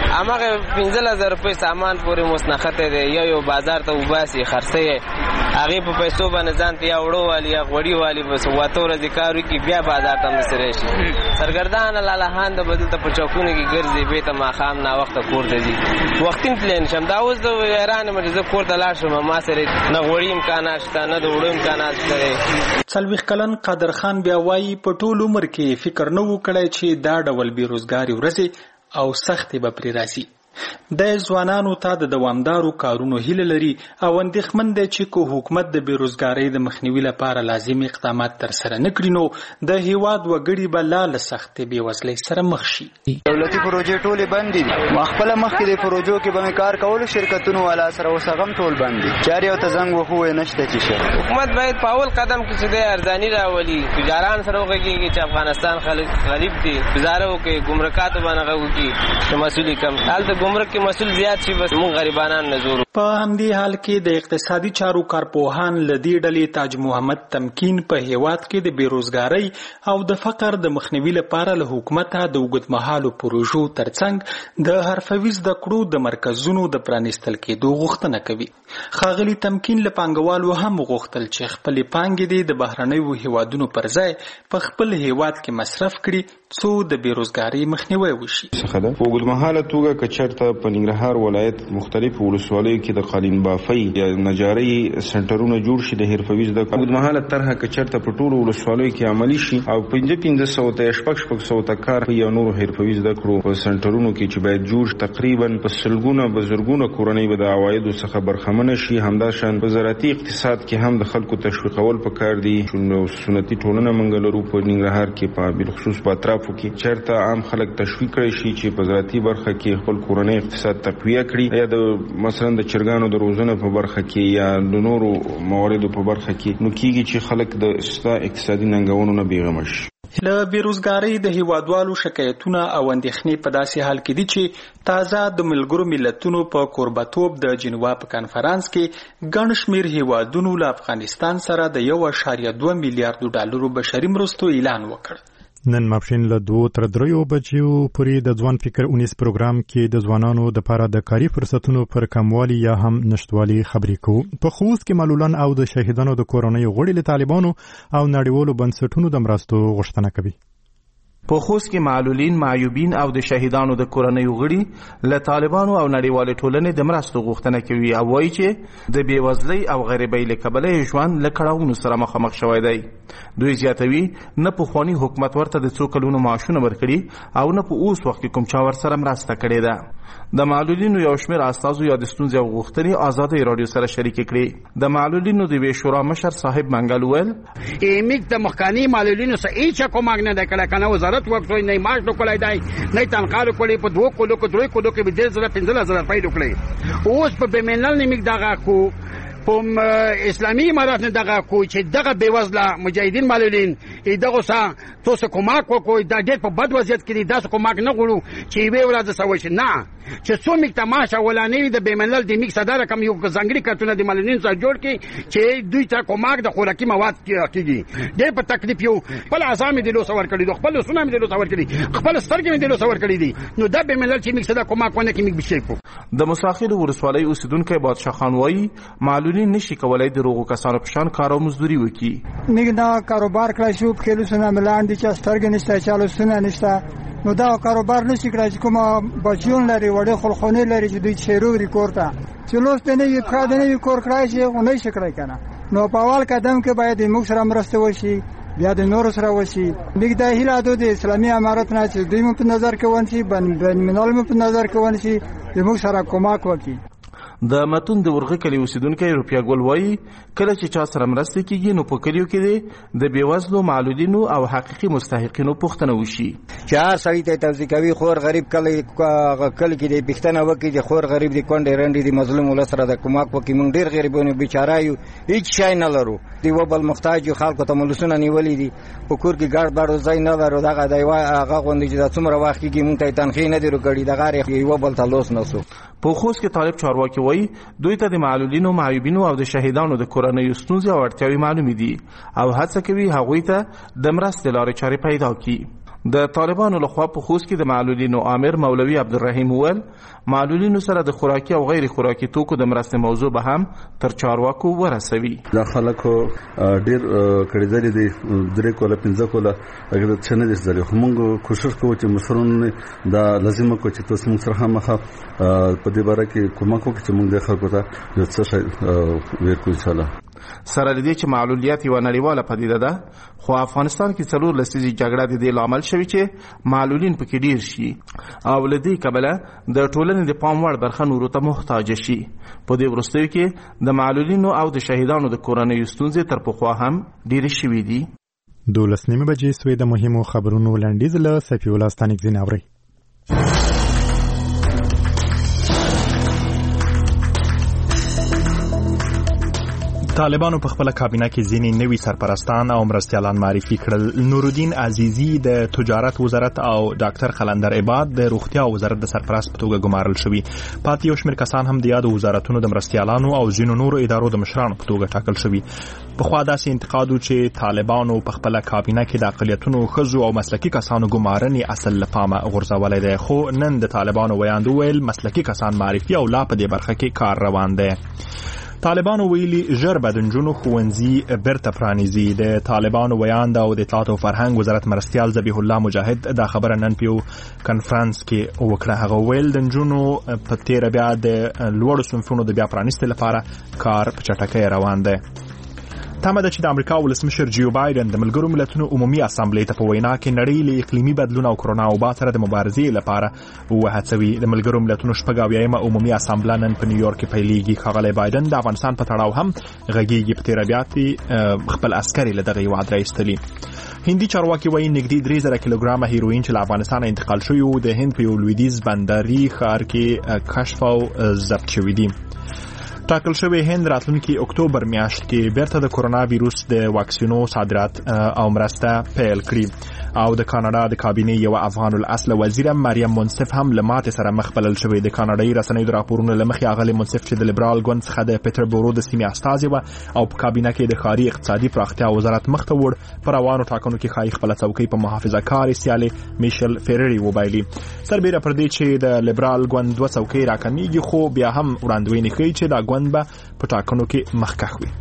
هغه 15000 روپۍ سامان پورې مستنخته دی یو بازار ته وباسي خرڅي هغه په پیسو باندې ځان ته وړو والی یا غوړی والی بس واته ورځ کارو کې بیا بازار ته مسره شي سرګردان لاله د بدل ته په چوکونه کې ګرځي به ته ما خام نا وخت کور ته دي وختین پلان شم دا اوس د ایران مرزه کور ته لاړ شم ما سره نه غوړی امکانات شته نه د وړو امکانات شته. څلويخ کلن قادر خان بیا وایي په ټول عمر کې فکر نه وکړای چې دا ډول بیروزګاری ورځي او سختي به پرې راسي. د ځوانانو ته د دوامدارو کارونو هیله لري او اندېښمن دی چې کو حکومت د بیروزګاری د مخنیوي لپاره لازمي اقدامات تر سره نه کړي نو د هیواد وګړي به له سختې بېوزلۍ سره مخ شي. دولتي پروژې ټولې بندې دي. خپل مخکې د پروژو کې به کار کول شرکتونو والا سره وسغم ټول بندي. چاري او تزنګ وخو نشته چې حکومت باید په اول قدم کې چې د ارزاني راولي تجاران سره وګوري چې افغانستان خلک غریب دي گزاره وکړي ګمرکات باندې وګوري چې مسؤلیت کم حالت ګمرک کې مسؤل زیات شي بس موږ غریبانان نزور. په همدې حال کې د اقتصادي چارو کارپوهان لدی ډلې تاج محمد تمکین په هیواد کې د بیروزګاری او د فقر د مخنیوي لپاره له حکومت د وګړمحالو پروژو ترڅنګ د حرفوي زده کړو د مرکزونو د پرانیستل کېدو غوښتنه کوي. ښاغلي تمکین له پانګوالو هم غوښتل چې خپل پانګې د بهرنیو هیوادونو پر ځای په خپل هیواد کې مصرف کړي څو د بیروزګاری مخنیوي وشي. په وګړمحاله توګه کچرته په ننګرهار ولایت مختلف ولسوالیو کې د قالین بافي یا نجاري سنټرونه جوړ شي د حرفوي زده کړو وګړمحاله طرحه کچرته په ټولو ولسوالیو کې عملی شي او 1500 ته شپږ کار یا نور حرفوي زده کړو په سنټرونو کې چې باید جوړ تقریبا په سلګونه بزرګونه کورنۍ به د عوایدو څخه برخمنه شي. همداشان په زراعتي اقتصاد کې هم د خلکو تشویقول پکار دي. سنتي ټولنه منګلرو په ننګرهار کې په بالخصوص په اطرافو کې چرته عام خلک تشویق کړي شي چې په زراعتي برخه کې خپل کورنۍ اقتصاد تقویه کړي یا د مثلا د چرګانو د روزنه په برخه کې یا د نورو مواردو په برخه کې نو کېږي چې خلک د اقتصادي ننګونو نه بیغمه شي. له بیروزګاری د هیوادوالو شکایتونه او اندېښنې په داسې حال کې دي چې تازه د ملګرو ملتونو په کوربتوب د جنوا په کانفرنس کې ګڼ شمېر هیوادونو له افغانستان سره د 1.2 میلیارډ ډالرو بشري مرستو اعلان وکړ. نن ماپښین له 2 تر 3 بجو پورې د ځوان فکر 19 پروګرام کې د ځوانانو د لپاره د کاري فرصتونو پر کموالي یا هم نشټوالي خبرې کوو. په خوست کې معلولان او د شهیدانو د کورنۍ غړي له طالبانو او نړیوالو بنسټونو د مرستو غوښتنه کوي. په خوست کې معلولین، معیوبین او د شهیدانو د کورنۍ غړي له طالبانو او نړیوال ټولنې د مرستو غوښتنه کوي او وایي چې د بیوزلۍ او غریبۍ له کبله ژوند له کړاوونو سره مخامخ شوی دی. دوی زیاتوي نه په خواني حکومت ورته د څو کلونو معاشونه ورکړي او نه په اوس وخت کې کوم چا ورسره مرسته کړې ده. د معلولینو یو شمېر استازو یا د ستونزې او غوښتنې آزادۍ راډیو سره شریک کړي. د معلولینو د یوې شورا مشر صاحب منګل ویل ایمیک د مخکاني معلولینو سره هیڅ کومک نه دی کړی کنه وزارت وکړي نه معاش وکړای دی نه تنخواه وکړي په 2 کلو کې 3 کلو کې به 15000 روپۍ وکړي. اوس په بینالمللي نیمیک دغه کو په اسلامي امارات نه دغه کو چې دغه بیوزله مجاهدین معلولین دغه سره تاسو کومک وکړئ دا ډېر په بد وضعیت کې دي دا کومک نه غواړو چې وی ولادت سوي شي نه چې څو میک تماشه ولانه د بینالملل د میک صدر کم یو ځنګړي کارتونه د معلولین سره جوړ کړي چې دوی ته کومک د خوراکي مواد کیږي. ډېر په تکلیف یو خپل اعضام دي له سور کړي دي خپل سونه دي له سور کړي خپل سترګې دي له سور کړي دي نو د بینالملل چې میک صدر کومک ونه کې میک بشي کو. د مساخر ورسوالۍ اوسیدونکو بادشاه خان وایي معلولین نشي کولای د روغو کسانو په شان کار او مزدوري وکړي. میګ دا کاروبار کړی شو په کلوسونه ملان دي چې سترګې نشته چالو سونه نشته نو دا کاروبار نشي کړی چې کومه بچیون لري وړي خلخونه لري چې دوی چیرو ریکورډ چې لوست نه یو کار نه یو کور کړی چې نه شي کړی کنه نو په اول قدم کې باید موږ سره مرسته وشي بیا د نور سره وشي. میګ دا هیله د اسلامي امارت نه چې دوی په نظر کې ونشي بین الملل په نظر کې ونشي موږ سره کومک وکړي. د متون د ورغه کلی اوسیدونکو روپیا ګل وایي کله چې چا سره مرسته کیږي نو په کلیو کې د بیوزلو معلولینو او حقيقي مستحقینو پوښتنه وشي چې هر سړی ته توزیع کوي خور غریب کله کې د پښتنه وکي چې خور غریب دي کونډې رنډې دي مظلوم ولسره د کومک وکي مونږ ډیر غریبونه بیچاره یو هیڅ شای نه لرو دی وبل محتاج خلکو ته ملسونه نیولې دي په کور کې ګډ بړ ځای نه لرو دغه دی هغه غوندي چې څومره وخت کې مونږ ته تنخې نه دی ورکړي دغه یو بل ته لوس نسو. په خوست کې طالب چارواکي وایي دوی ته د معلولینو، معیوبینو او د شهیدانو د کورنۍ ستونزې او اړتیاوې معلومې دي او هڅه کوي هغوی ته د مرستې لارې چارې پیدا کړي. د طالبانو لخوا په خوست کې د معلولینو امیر مولوي عبدالرحیم وویل معلولینو سره د خوراکي او غیر خوراکي توکو د مرستې موضوع به هم تر چارواکو ورسوي. دا خلکو ډیر کړي دي 3 کوله 15 کوله هغه د چنه دي زړه همغه کوشش کوو چې مسرون دا لازمه کو چې تاسو موږ سره مخه په دې باره کې کومه کو چې موږ د خلکو ته د څه شي ورکو ان شاء الله. سره دې چې معلولیت یو نړیواله پدیده ده خو افغانستان کې 4 لسیزې جګړه د دې لامل شوی چې معلولین پکې ډیر شي او لدې کبله د ټولنې د پام وړ برخه نورو ته محتاج شي. په دې وروستیو کې د معلولینو او د شهیدانو د کورنۍ ستونزې تر پخوا هم ډیر شوي دي. 12 بجې سوې د مهمو خبرونو لنډیز له صفی الله ستانک زیناوري. طالبانو په خپل کابینه کې ځینې نوي سرپرستان او مرستیالان معرفي کړل. نورالدین عزیزی د تجارت وزارت او ډاکټر خلندر عباد د روغتیا وزارت د سرپرست په توګه ګمارل شوي. پاتې یو شمېر کسان هم د یادو وزارتونو د مرستیالانو او ځینو نورو ادارو د مشرانو په توګه ټاکل شوي. پخوا داسې انتقاد و چې طالبانو په خپل کابینه کې د اقلیتونو ښځو او مسلکي کسانو ګمارنې اصل له پامه غورځولی دی، خو نن د طالبانو ویاند وویل مسلکي کسان معرفي او لا په دې برخه کې کار روان دی. طالبانو ویلي ژر به د نجونو ښوونځي بیرته پرانیزي. د طالبانو ویاند او د اطلاعات او فرهنګ وزارت مرستیال ذبیح الله مجاهد دا خبره نن په یو کنفرانس کې وکړه. هغه ویل د نجونو په تیره بیا د لوړو صنفونو د بیا پرانیستلو لپاره کار په چټکۍ روان دی. تمه ده چې د امریکا ولسمشر جیو بایدن د ملګرو ملتونو عمومي اسامبلې ته په وینا کې نړۍ له اقلیمي بدلون او کرونا وبا سره د مبارزې لپاره وهڅوي. د ملګرو ملتونو 80مه عمومي اسامبله نن په نیویورک کې پیلېږي. ښاغلی بایدن د افغانستان په تړاو هم غږیږي. په تیره بیا خپل عسکر له دغه هیواد راایستلي. هندي چارواکي وایي نږدې 3000 کیلوګرامه هیروین چې له افغانستان انتقال شوی و د هند په یو لویدیځ بندري ښار کې کشف او ضبط شوي دي. ټاکل شوی هند راتلونکي اکتوبر میاشت کې بیرته د کرونا وایروس د واکسینو صادرات او مرسته پیل کړي. او د کاناډا د کابینې یو افغان الاصل وزیر مریم منصف هم له ماتې سره مخ بلل شوی. د کاناډایي رسنیو د راپورونو له مخې اغلې منصف چې د لیبرال ګوند څخه د پیټربورو د سیمې استازي و او په کابینه کې د ښاري اقتصادي پراختیا وزارت مخ ته وړ په روانو ټاکنو کې ښایي خپله څوکۍ په محافظه کارې سیالې میشل فیرري وبایلي. سربیره پر دې چې د لیبرال ګوند 2 څوکۍ راکمیږي خو بیا هم وړاندوینې کوي چې دا ګوند به په ټاکنو کې مخکښ وي.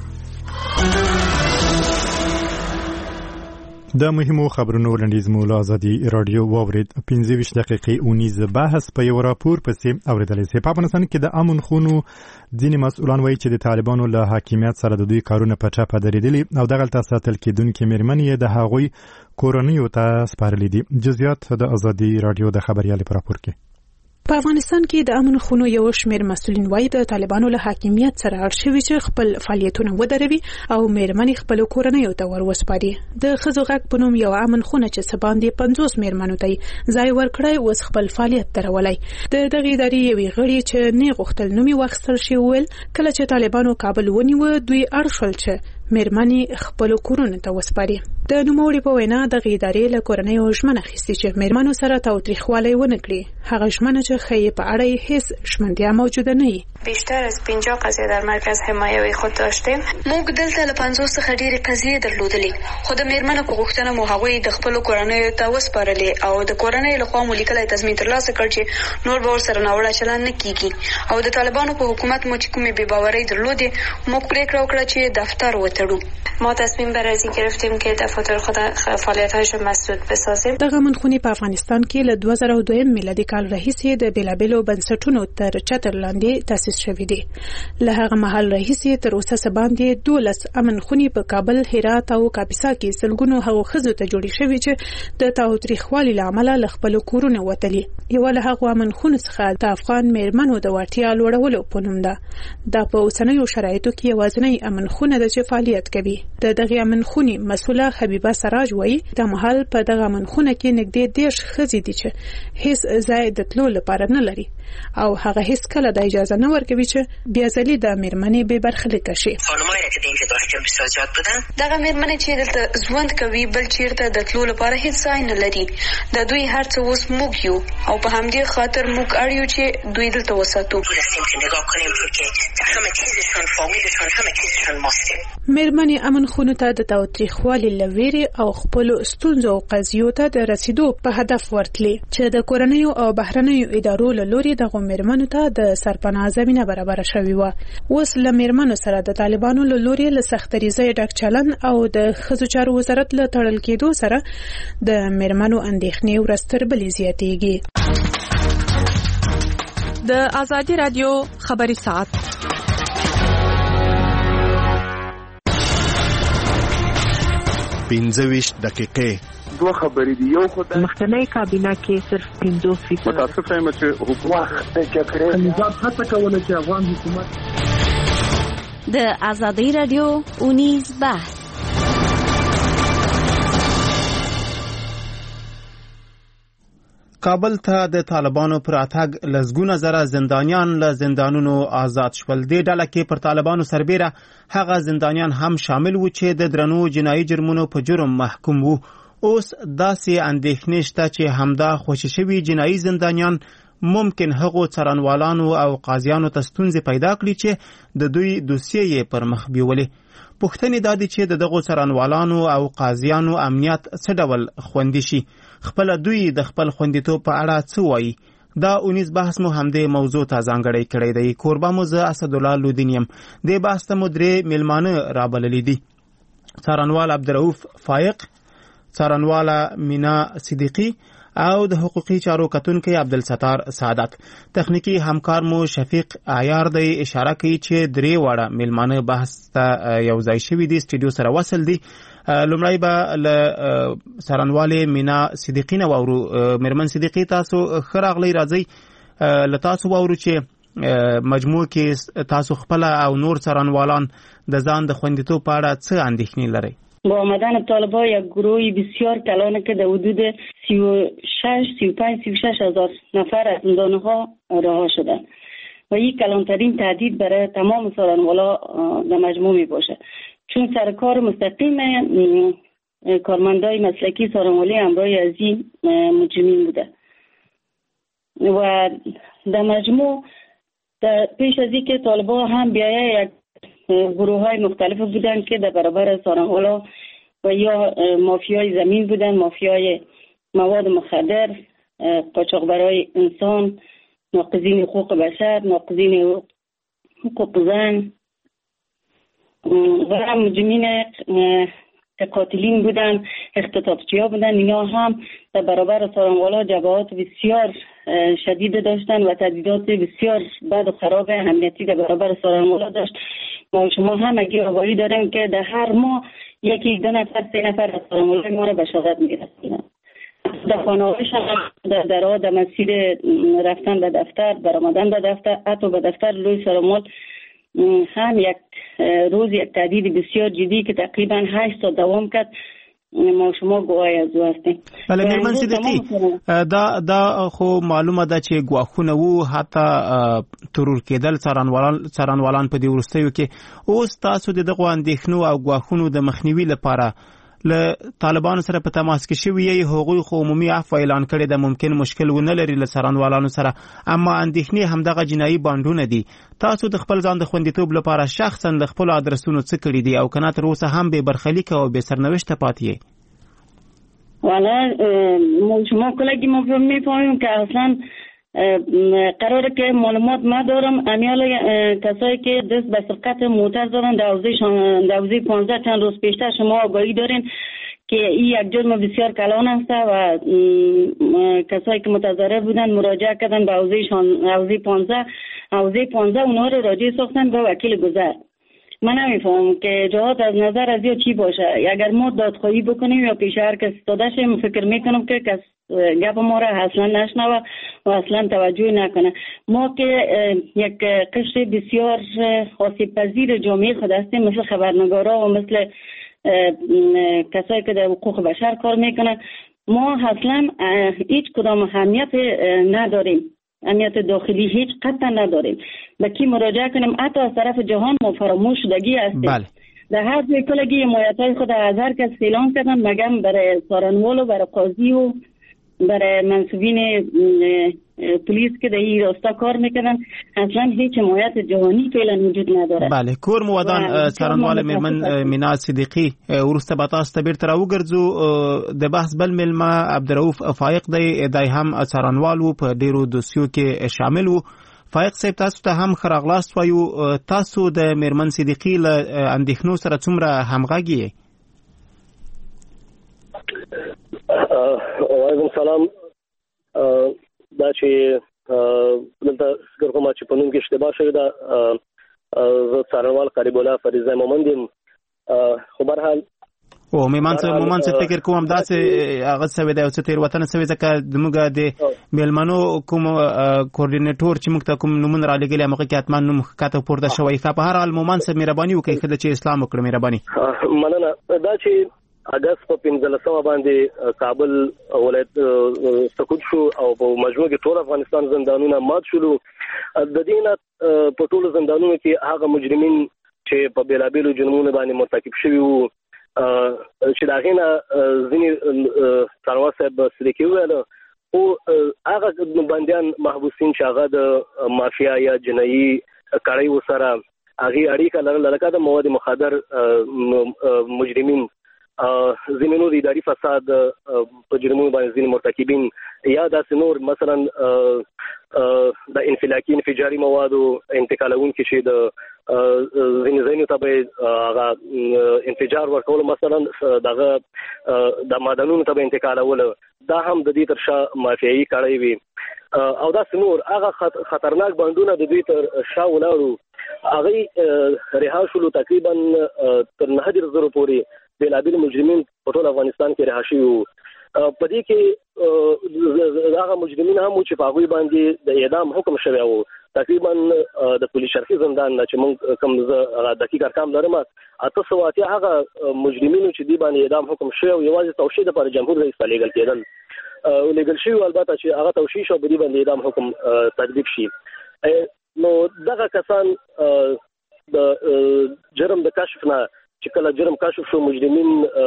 د مهمو خبرونو لنډیز مو له ازادي رادیو واورید. 15 دقیقې اونیز بحث په یو راپور پسې اوریدلی سي. په افغانستان کې د امن خونو ځینې مسؤلان وایي چې د طالبانو له حاکمیت سره د دوی کارونه په ټپه درېدلي او دغلته ساتل کېدونکې مېرمنې یې د هغوی کورنیو ته سپارلي دي. جزئیات د ازادي رادیو د خبریالۍ په راپور کې. په افغانستان کې د امن خونو یو شمېر مسؤلین وایي د طالبانو له حاکمیت سره اړ شوي چې خپل فعالیتونه ودروي او مېرمنې خپلو کورنیو ته ور وسپاري. د ښځو غږ په نوم یو امن خونه چې څه باندې 50 مېرمنو ته ځای ورکړی اوس خپل فعالیت درولی. د دغې ادارې یوې غړي چې نه غوښتل نوم یې واخیستل شي وویل کله چې طالبانو کابل ونیوه دوی اړ شول چې مېرمنې خپلو کورونو ته وسپاري. د نوموړي په وینا دغې ادارې له کورنیو ژمنه اخیستې چې مېرمنو سره تاوتریخوالی ونه کړي. هغه ژمنه چې ښایي په اړه یې هیڅ ژمنتیا موجوده نه وي. بیشتر از 50 قضیه در مرکز حمایوي خود داشتیم. موږ دلته له 50 څخه ډېرې قضیې درلودلې خو د مېرمنو په غوښتنه مو هغوی د خپلو کورنیو ته وسپارلې او د کورنیو لخوا مو لیکلی تضمین ترلاسه کړ چې نور به ورسره ناوړه چلند نه کیږي او د طالبانو په حکومت مو چې کومې بېباورۍ درلودې موږ پرېکړه وکړه چې دفتر وتړو. ما تصمیم بر از این گرفتیم که دفاتر خود فعالیت‌هایشان مسدود بسازیم. دغه منخونی په افغانستان کې له 2002 میلادي کال راهیسې د بیلابېلو بنسټونو تر چتر لاندې تاسیس شوي دي. له هغه مهال راهیسې تر اوسه باندې 12 امن خونې په کابل، هرات او کاپیسا کې سلګونو هغو ښځو ته جوړې شوي چې د تاوتریخوالي له امله له خپلو کورونو وتلي. یوه له هغو امن خونو څخه د افغان مېرمنو د وړتیا لوړولو په نوم ده. دا په اوسنیو شرایطو کې یوازینۍ امن خونه ده چې فعالیت کوي. د دغه امن خونې مسؤله حبیبه سراج وایي د مهال په دغه امن خونه کې نږدې 10 ښځې دي چې هیڅ ځای د تلو لپاره نه لري او هغه هیڅ کله د اجازه نه ورکوي چې بیا ځلې د مېرمنې بې برخلیکه شي. خانمایی که د اینجا داشتن بسیار زیاد بودن. دغه مېرمنې چې دلته ژوند کوي بل چیرته د تلو لپاره هیڅ ځای نه لري. د دوی هر څه اوس موږ یو او په همدې خاطر موږ اړ یو چې دوی دلته وساتو. مېرمنې امن خونو ته د تاوتریخوالي لويري او خپل ستونزو او قضیو ته د رسیدو په هدف ورتلي چې د کورنیو او بهرنیو ادارو له لوري د مېرمنو ته د سرپناه زمينه برابر شوې و. اوس له مېرمنو سره د طالبانو له لوري له سختريزي ډک چلن او د ښځو چارو وزارت له تړل کېدو سره د مېرمنو اندېښنې ورستر بلې زیاتېږي. د آزادي رادیو خبري ساعت 25 دقیقې. دوه خبرې دي. یو خدای مخکنی کابینه کې صرف 50% متاسف یم چې حکومت د جګړې نظام هڅه کوله چې افغان حکومت د آزادي رادیو اونیز بحث. کابل ته د طالبانو پر اتګ لزګونه زره زندانیان له زندانونو آزاد شول. د ډله کې پر طالبانو سربېره هغه زندانیان هم شامل وو چې د درنو جنایي جرمونو په جرم محکوم وو. اوس داسې اندېښنې شته چې همدا خوشي شوي جنایي زندانیان ممکن هغو څارنوالانو او قاضیانو ته ستونزې پیدا کړي چې د دوی دوسیې یې پر مخ بیولې. پوښتنې دا دي چې د دغو څارنوالانو او قاضیانو امنیت څه ډول خوندي شي، خپل دوی د خپل خوندیتوب په اړه څه وایي. دا اونیز بحث مو همدې موضوع ته ځانګړی کړی دی. کوربه مو زه اسدالله لودین یم. دې بحث ته مو 3 میلمانه رابللي دي: څارنوال عبدالرؤف فایق، څارنواله مینا صدیقی او د حقوقي چارو کتونکي عبدالستار سعادت. تخنیکی همکار مو شفیق عیار دی. اشاره کوي چې 3 واړه میلمانه بحث ته یو ځای شوي دي، سټوډیو سره وصل دي. لومړی به له څارنوالې مینا صدیقی نه واورو. میرمن صدیقی، تاسو ښه راغلی. راځئ له تاسو واورو چې مجموع کې تاسو خپل او نور څارنوالان د ځان د خوندیتوب په اړه څه اندېښنې لرئ؟ با آمدن طالبان یک گروهی بسیار کلانه که در حدود 35-36 هزار نفر از زندانها رها شدند و این کلانترین تهدید برای تمام څارنوالا در مجموع می باشه، چون سرکار مستقیم کارمندای مسلکی څارنوالی همراه از این مجرمین بوده و در مجموع پیش از این که طالبان هم بیایه یک گروه های مختلف بودن که در برابر څارنوالا و یا مافیای زمین بودن، مافیای مواد مخدر، قاچاقبرای انسان، ناقضین حقوق بشر، ناقضین حقوق زن و هم مجرمین قاتلین بودن، اختطافچی‌ها بودن. اینا هم در برابر څارنوالا جبهات بسیار شدید داشتن و تهدیدات بسیار بد و خراب امنیتی در برابر څارنوالا داشت. ما شما هم اگه آگاهی داریم که در هر ماه 1-2 نفر 3 نفر از څارنوالای ما را به شهادت می‌رسونن. در خانه‌هایشان در مسیر رفتن به دفتر، برآمدن به دفتر، حتی به دفتر لوی څارنوال هم یک روز یک تهدید بسیار جدی که تقریبا 8 ساعت دوام کرد. ما شما گواهی از او هستیم. بله میرمن صدیقی، دا خو معلومه ده چې ګواښونه وو، حتی ترور کېدل څارنوالان په دې وروستیو کې. اوس تاسو د دغو اندېښنو او ګواښونو د مخنیوي لپاره له طالبانو سره په تماس کې شوي یې؟ هغوی خو عمومي عفو اعلان کړی ده، ممکن مشکل ونه لري له څارنوالانو سره، اما اندېښنې همدغه جنایي بانډونه دي. تاسو د خپل ځان د خوندیتوب لپاره شخصا له خپلو ادرسونو څه کړي دي او که نه تر اوسه هم بې برخلیکه او بې سرنوشته پاتې یې؟ والا شما کلگی ما میفهمیم که اصلا قراره که معلومات ما دارم امیال کسایی که دست به سرقت موتر دارن در حوزه 15 چند روز پیشتر شما آگاهی دارین که این یک جرم بسیار کلان است و کسایی که متضرر بودن مراجعه کردن به حوزه 15 اونها رو راجع ساختن به وکیل گذر. من نمیفهمم که جهات از نظر از یا چی باشه. اگر ما دادخواهی بکنیم یا پیش هر کس داده شیم، فکر میکنم که کس گپ ما را اصلا نشنوه و اصلا توجه نکنه. ما که یک قشر بسیار آسیب پذیر جامعه خود هستیم، مثل خبرنگارا و مثل کسایی که در حقوق بشر کار میکنن، ما اصلا هیچ کدام اهمیت نداریم، امنیت داخلی هیچ قطعا نداریم. به کی مراجعه کنیم؟ حتی از طرف جهان ما فراموش شدگی هستیم. بله. در هر جای کلگی حمایت‌های خود از هر کس اعلان کردن، مگم برای څارنوال و برای قاضی و برای منصوبین پلیس که در این راستا کار میکنن اصلا هیچ حمایت جهانی فعلا وجود نداره. بله کور موادان څارنوال میرمن مینا صدیقی ورسته به تاسو ته بیرته راوګرځو د بحث بل ملما عبدالرؤف فائق دی هم څارنوال وو په ډیرو دوسیو کې شامل وو. فائق صاحب تاسو ته هم خراغلاست وایو، تاسو د میرمن صدیقی له اندېښنو سره څومره همغږي یې؟ وعلیکم السلام. دا چې دلته فکر کوم چې په نوم کې اشتباه شوې ده، زه څارنوال قریب الله فریضه مومند یم. خو برحال او مومند څه فکر کوم داسې هغه څه دی او څه تېروتنه څه ځکه زموږ د میلمنو کوم کوارډینیټور چې موږ ته کوم نومونه رالیږلي هغه کې حتما نوم ښکته پورته شوی. په هر حال مومند صاحب مهرباني وکړئ ښه ده چې اسلام وکړه. مهرباني. مننه. دا چې اگست په 15 باندې کابل ولایت سقوط شو او په مجموع کې ټول افغانستان زندانونه مات شول. د دې نه په ټول زندانونو کې هغه مجرمین چې په بیلابیلو جرمونو باندې مرتکب شوي وو چې دا غینه ځینې څارنوال صاحب صدیقي ویل او هغه بندیان محبوسین چې هغه د مافیا یا جنایي کړۍ وسره هغه اړیکه لرله لکه د مواد مخدر مجرمین، ځینې نور اداري فساد په جرمونو باندې ځینې مرتکبین یا داسې نور مثلا د انفلاکي انفجاري موادو انتقالونکي چې د ځینې ځایونو ته به هغه انفجار ورکول، مثلا دغه د معدنونو ته به انتقالول، دا هم د دې تر شا مافیایي کړۍ وي. او داسې نور هغه خطرناک بندونه د دوی تر شا ولاړو، هغه رها شولو. تقریبا تر 9,000 پورې بیلابیل مجرمین په ټول افغانستان کې رها شوي وو. په دې کې هغه مجرمین هم چې په هغوی باندې د اعدام حکم شوی وو. تقریبا د پولیس شرقي زندان نه چې موږ کوم دقیق ارقام لرم 800 هغه مجرمینو چې دی باندې اعدام حکم شوی او یوازې توشیح لپاره جمهور رئیس ته لیږل کېدل لیږل شوی، البته چې هغه توشیح شو بدی باندې اعدام حکم تطبیق شي. نو دغه کسان د جرم د کشف نه چې کله جرم کشف شو مجرمین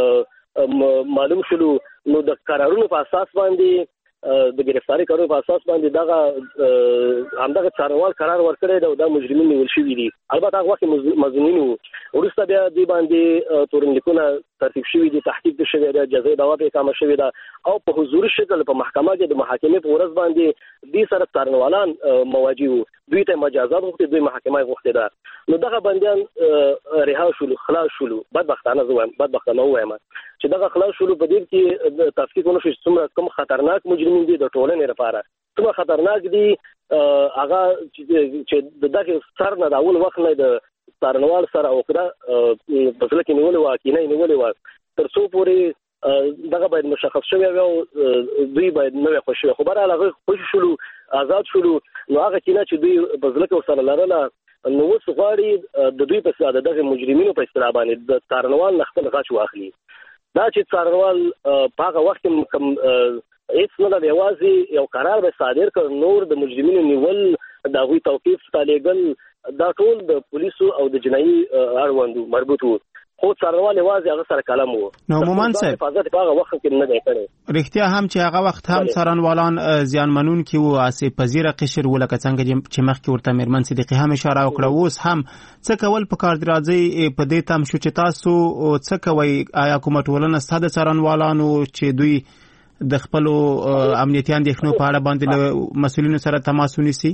معلوم شلو، نو د قرارونو په اساس باندې د گرفتاری قانون په اساس باندې دغه همدغه څارنوال قرار ورکړی دی او دا مجرمین نیول شوي دي. البته هغه وخت مظنونین وو، وروسته بیا دې باندې تورنلیکونه ترتیب شوي دي، تحقیق شوی دی، جزایي دعوا پرې اقامه شوې ده او په حضوري شکل په محکمه کې د محاکمې په ورځ باندې دې سره څارنوالان مواجه وو، دوی ته مجازات غوښتي، دوی محاکمه غوښتې ده. نو دغه بندیان رها شولو، خلاص شولو. بدبختانه وایم چې دغه خلاص شولو په دې کې تحقیق ونه شو څومره کوم خطرناک مجرمین دي د ټولنې لپاره، څومره خطرناک دي. هغه چې دغه سر نه د اول وخت نه د څارنوال سره او کړه په ځل کې نیولې واکینه نیولې و تر څو پورې دغه باید مشخص شوی او دوی باید نوې خوشي خبره هغه خوشي شولو، آزاد شولو. نو هغه کینه چې دوی په ځل کې سره لرله نو اوس غواړي د دوی په ساده دغه مجرمینو په اصطلاح باندې د څارنوال نه خپل غاښ واخلي. دا چې څارنوال په هغه وخت کې هیڅ نه دی، یوازې یو قرار به صادر کړ، نور د مجرمینو نیول، د هغوی توقیف تالیږل، دا ټول د پولیسو او د جنایي اړوندو مربوط وو. خو څارنوال یوازې هغه سره کلم وو. نو مومند صاحب حفاظت په هغه وخت کې نه دی کړی. رښتیا هم چې هغه وخت هم څارنوالان زیانمنونکي وو، آسیب پذیره قشر وو، لکه څنګه چې مخکې ورته میرمن صدیقي هم اشاره وکړه. اوس هم څه کول پکار دي؟ راځئ په دې تم شو چې تاسو څه کوئ؟ آیا کومه ټولنه ستا د څارنوالانو چې دوی د خپلو امنیتي اندېښنو په اړه باندې له مسؤلینو سره تماس ونیسي؟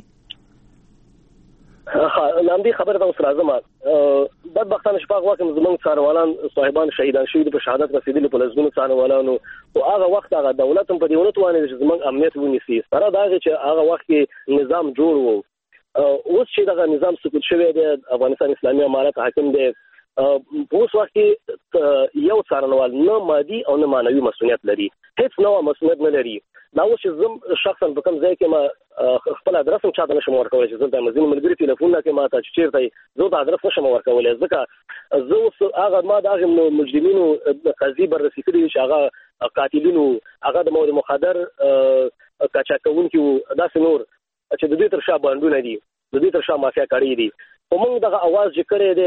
لامدي خبره ده. اوس راځم بدبختانه شپه هغه وخت زمونږ څارنوالان صاحبان شهیدان شوي په شهادت رسیدلي په لسګونو څارنوالانو او هغه وخت هغه دولت هم په دې ونه توانېد چې زمونږ امنیت ونیسي. سره دا چې هغه وخت کې نظام جوړ وو. اوس چې دغه نظام سقوط شوی دی، افغانستان اسلامي امارت حاکم دی، اوس وخت کې یو څارنوال نه مادي او نه معنوي مسؤلیت لري، هیڅ نوع مسؤلیت نه لري. دا اوس چې زم شخصا په کوم ځای کې ما خپل ادرس هم چاته نشم ورکولی چې زه د مزین ملګري ټلیفون کې ما ته چې چیرته زه د ادرس نشم ورکولی، ځکه زه اوس هغه ما د هغه مجرمینو قضیې بررسي کړي چې هغه قاتلینو، هغه د مواد مخدر قاچاقونکي وو، داسې نور چې د دوی تر شا بانډونه دي، د دوی تر شا مافیا کړي دي. خو موږ دغه اواز چې کړی دی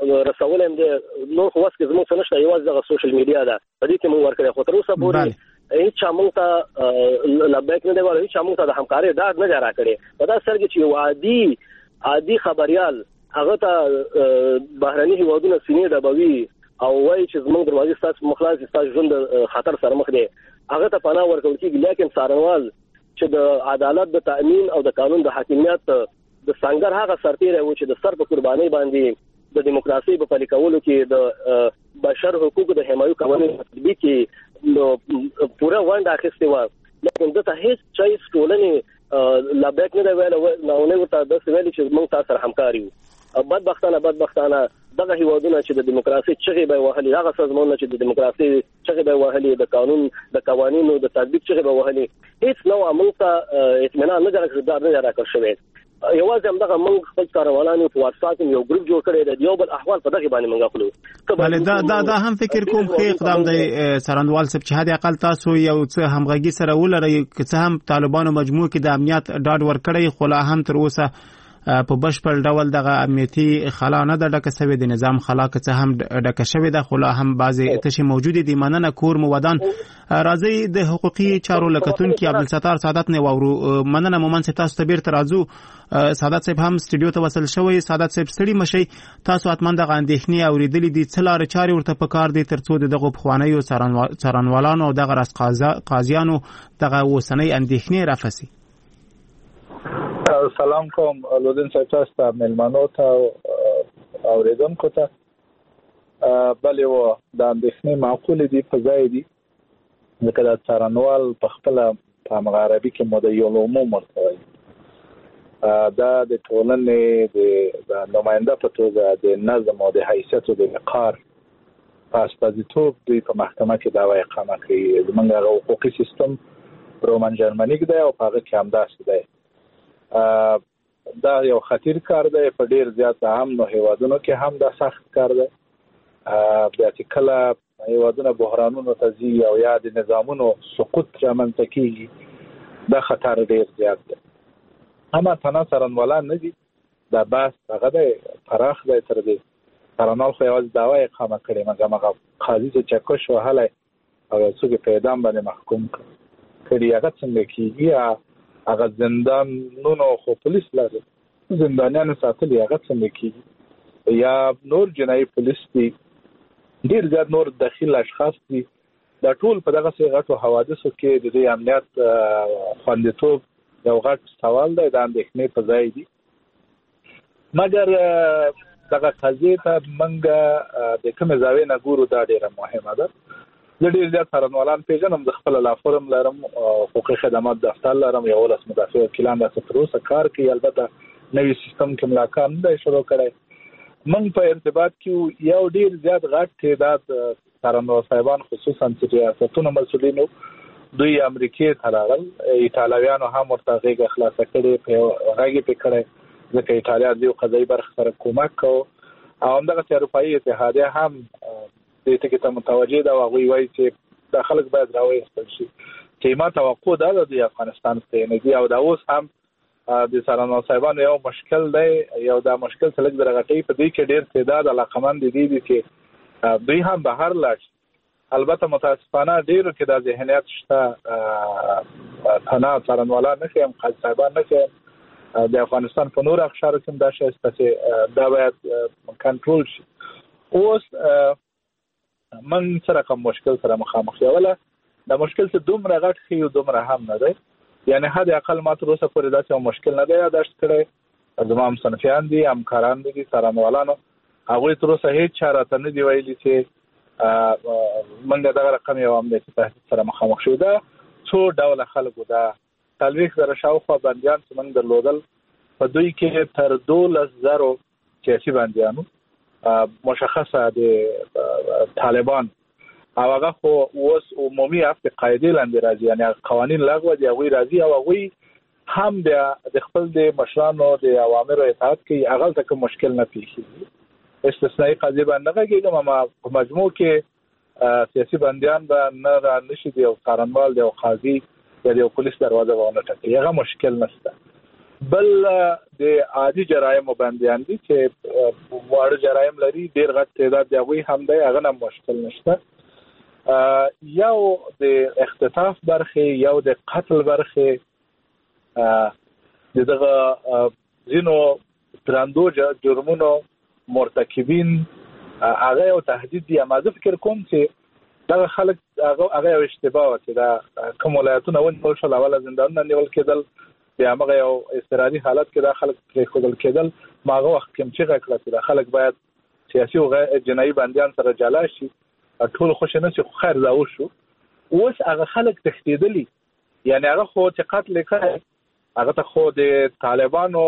رسولی هم دی، نور خو وس کې زموږ څه نشته، یوازې دغه سوشل میډیا ده، په دې کې موږ ورکړی. خو تر اوسه پورې هیڅ موږ ته لبیک نه دی ولا هیڅ موږ ته د همکاري ډاډ نه جوړ کړي په دا سره چې یو عادي خبريال هغه ته بهرني هیوادونو سینې ډبوي او وایي چې زموږ دروازې ستاسو مخلاص ستاسو ژوند خطر سره مخ دی هغه ته پناه ورکول کیږي لیکن څارنوال چې د عدالت د تامین او د قانون د حاکمیت د څنګه هغه سرتیره و چې د سر په قرباني باندې د دیموکراسي په پلي کولو کې د بشر حقوقو د حمایت قوانین تطبیق کې پوره ونډه اخیستې و لیکن د ته هیڅ چای ټولنې لابیک نه ویل نو نه ورته د سویل چې موږ تاسو سره همکاري بدبختانه دغه هیوادونه چې د دیموکراسي چغې به وهلي هغه سازمانونه چې د دیموکراسي چغې به وهلي د قانون د قوانینو د تطبیق چغې به وهلي هیڅ نو موږ ته اطمینان نه راکړل شوی یوازې همدغه موږ خپل کاروانانو په واتساپ یو ګروپ جوړ کړی دی یو بل احوال په دغه باندې موږ خپلو بله دا هم فکر کوم خو اقدام دی څارنوال صاحب چې حد اقل تاسو یو څه همغږي سره ولرئ که څه هم طالبانو مجموع کې د امنیت ډاډ ورکړی خو لا هم تر اوسه په بشپړ ډول دغه امنیتي خلا نه د ډکه شوی د نظام خلا که څه هم ډکه شوی د خلا هم بعضی تشي موجود دي مننه کور مو ودان راځي د حقوقي چارو لکتون کې عبدالستار سعادت نه وورو مننه مومن تاسو ته بیرته راځو سعادت صاحب هم سټډیو ته وصل شوی سعادت صاحب ستړي مشي تاسو اتمن د غاندېخنی اوریدلې دي څلار چاري ورته پکار دي ترڅو دغه بخوانیو څارنوالانو او دغه راس قاضیانو دغه وسنۍ اندېخنی رافسي سلام کوم لودین صاحب تاسو ته ملمنو ته اوریدونکو ته بلې و د اندېښنې معقول دي په ځای دي ځکه د څارنوال په خپله په عربي کې مو د یو عموم ورته وایي دا د ټولنې د نماینده په توګه د نظم او د حیثیت او د وقار په استازیتوب دوی په محکمه کې دعوا اقامه کوي زموږ حقوقي سیستم رومن جرمنیک دی او په هغه کې همداسې دی دا یو خطیر کار دی په ډیر زیات امنو هیوادونو کې هم دا سخت کار دی بیا چې کله هیوادونه بحرانونو ته ځي او یا د نظامونو سقوط رامنځته کیږي دا خطر ډیر زیات دی اما تنها څارنوالان نه دي دا بحث هغه دی پراخ دی تر دې څارنوال خو یوازې دعوا اقامه کړې مګر هغه قاضي چې چکش وهلی او یو څوک په اعدام باندې محکوم کړي هغه څنګه کیږي هغه زندانونو خو پولیس لري زندانیانو ساتلي هغه څنګه کیږي یا نور جنایي پولیس دي ډیر زیات نور داخلي اشخاص دي دا ټول په دغه غټو حوادثو کې د دې امنیت خوندیتوب یو غټ سوال دی د اندېښنې په ځای دي مګر دغه قضیې ته موږ د کومې زاویې نه ګورو دا ډیره مهمه ده زه ډیر زیات څارنوالان پیژنم د خپل لافورم لرم حقوقي خدمات دفتر لرم یو ولس مدافع وکیلان د تر اوسه کار کوي البته نوې سیستم کې ملاقات نه شروع کړي موږ په ارتباط کې یو ډیر زیات غټ تعداد څارنوال صاحبان خصوصا چې ریاستونو مسؤلینو دوی امریکای ته راغل ایټالویانو هم ورته غېږه خلاصه کړې په غېږ په کړې ځکه ایټالیا د قضایي برخه سره کومک کو او همدغه اروپאי اتحادیه هم دې ته کې متوجه دا وایي چې د خلک باید راوېستل شي چې ما توقع ده د افغانستان څخه نه دی او دا اوس هم د څارنوال صاحبانو یو مشکل دی یو دا مشکل څه لږ درغټي په دې کې ډېر تعداد علاقمند دي چې دوی هم بهر لاړ البته متاسفانه ډېرو کې دا ذهنیت شته تنها څارنوالان نه کوي قاضي صاحبان نه کوي د افغانستان په نور اقشارو کې دا شی چې دا باید کنټرول شي اوس من سره کوم مشکل سره مخامخ یوله دا مشکل څه دومره غټ خي او دومره هم نه دی یعنی حد اقل ما تر اوسه پورې دا څه مشکل نه دی یاداشت کړی زمام صنفیان دي همکاران دي څارنوالانو هغه تر اوسه هیڅ چاره نه دی ویلي چې منګه دا رقم یو امنیتي تهدید سره مخامخ شو دا څو ډول خلکو دا تلويخ در شاوخوا بنديان چې موږ درلودل په دوی کې تر 12,000 سیاسي بنديانو مشخصه د طالبان او هغه خو اوس عمومي افت قاعده لاندې راځي یعنی قوانين لغوه دي هغه راځي او هغه هم د خپل د مشرانو د اوامرو اطاعت کوي هغه ته مشکل نه پیښیږي استثنایی قضیه باندې کېږي ما په مجموع کې سیاسي بنديان به نه را نشي دی او څارنوال دی او قاضي یا د پولیس دروازه ونه ټکي هغه مشکل نشته بل د عادي جرایم باندې دي چې واړه جرایم لري ډیر غټ تعداد دی وي هم دی هغه نه مشکل نشته یو د اختطاف برخه، یو د قتل برخه، دغه زینو تراندو جرمونو مرتکبین هغه یو تهدید دی. ما زه فکر کوم چې دغه خلک هغه یو اشتباه چې دا کوم ولایتونه ونیول شول، اوله زندانونه نیول کېدل، بیا هغه یو اضطراري حالت کې دا خلک پرېښودل کېدل. ما هغه وخت کې چیغه کړه چې دا خلک باید سیاسي او جنایي بندیان سره جلا شي، ټول خوش نه شي، خو خیر دا وشو. اوس هغه خلک تښتېدلي، یعنی هغه خو چې قتل کړی هغه ته خو د طالبانو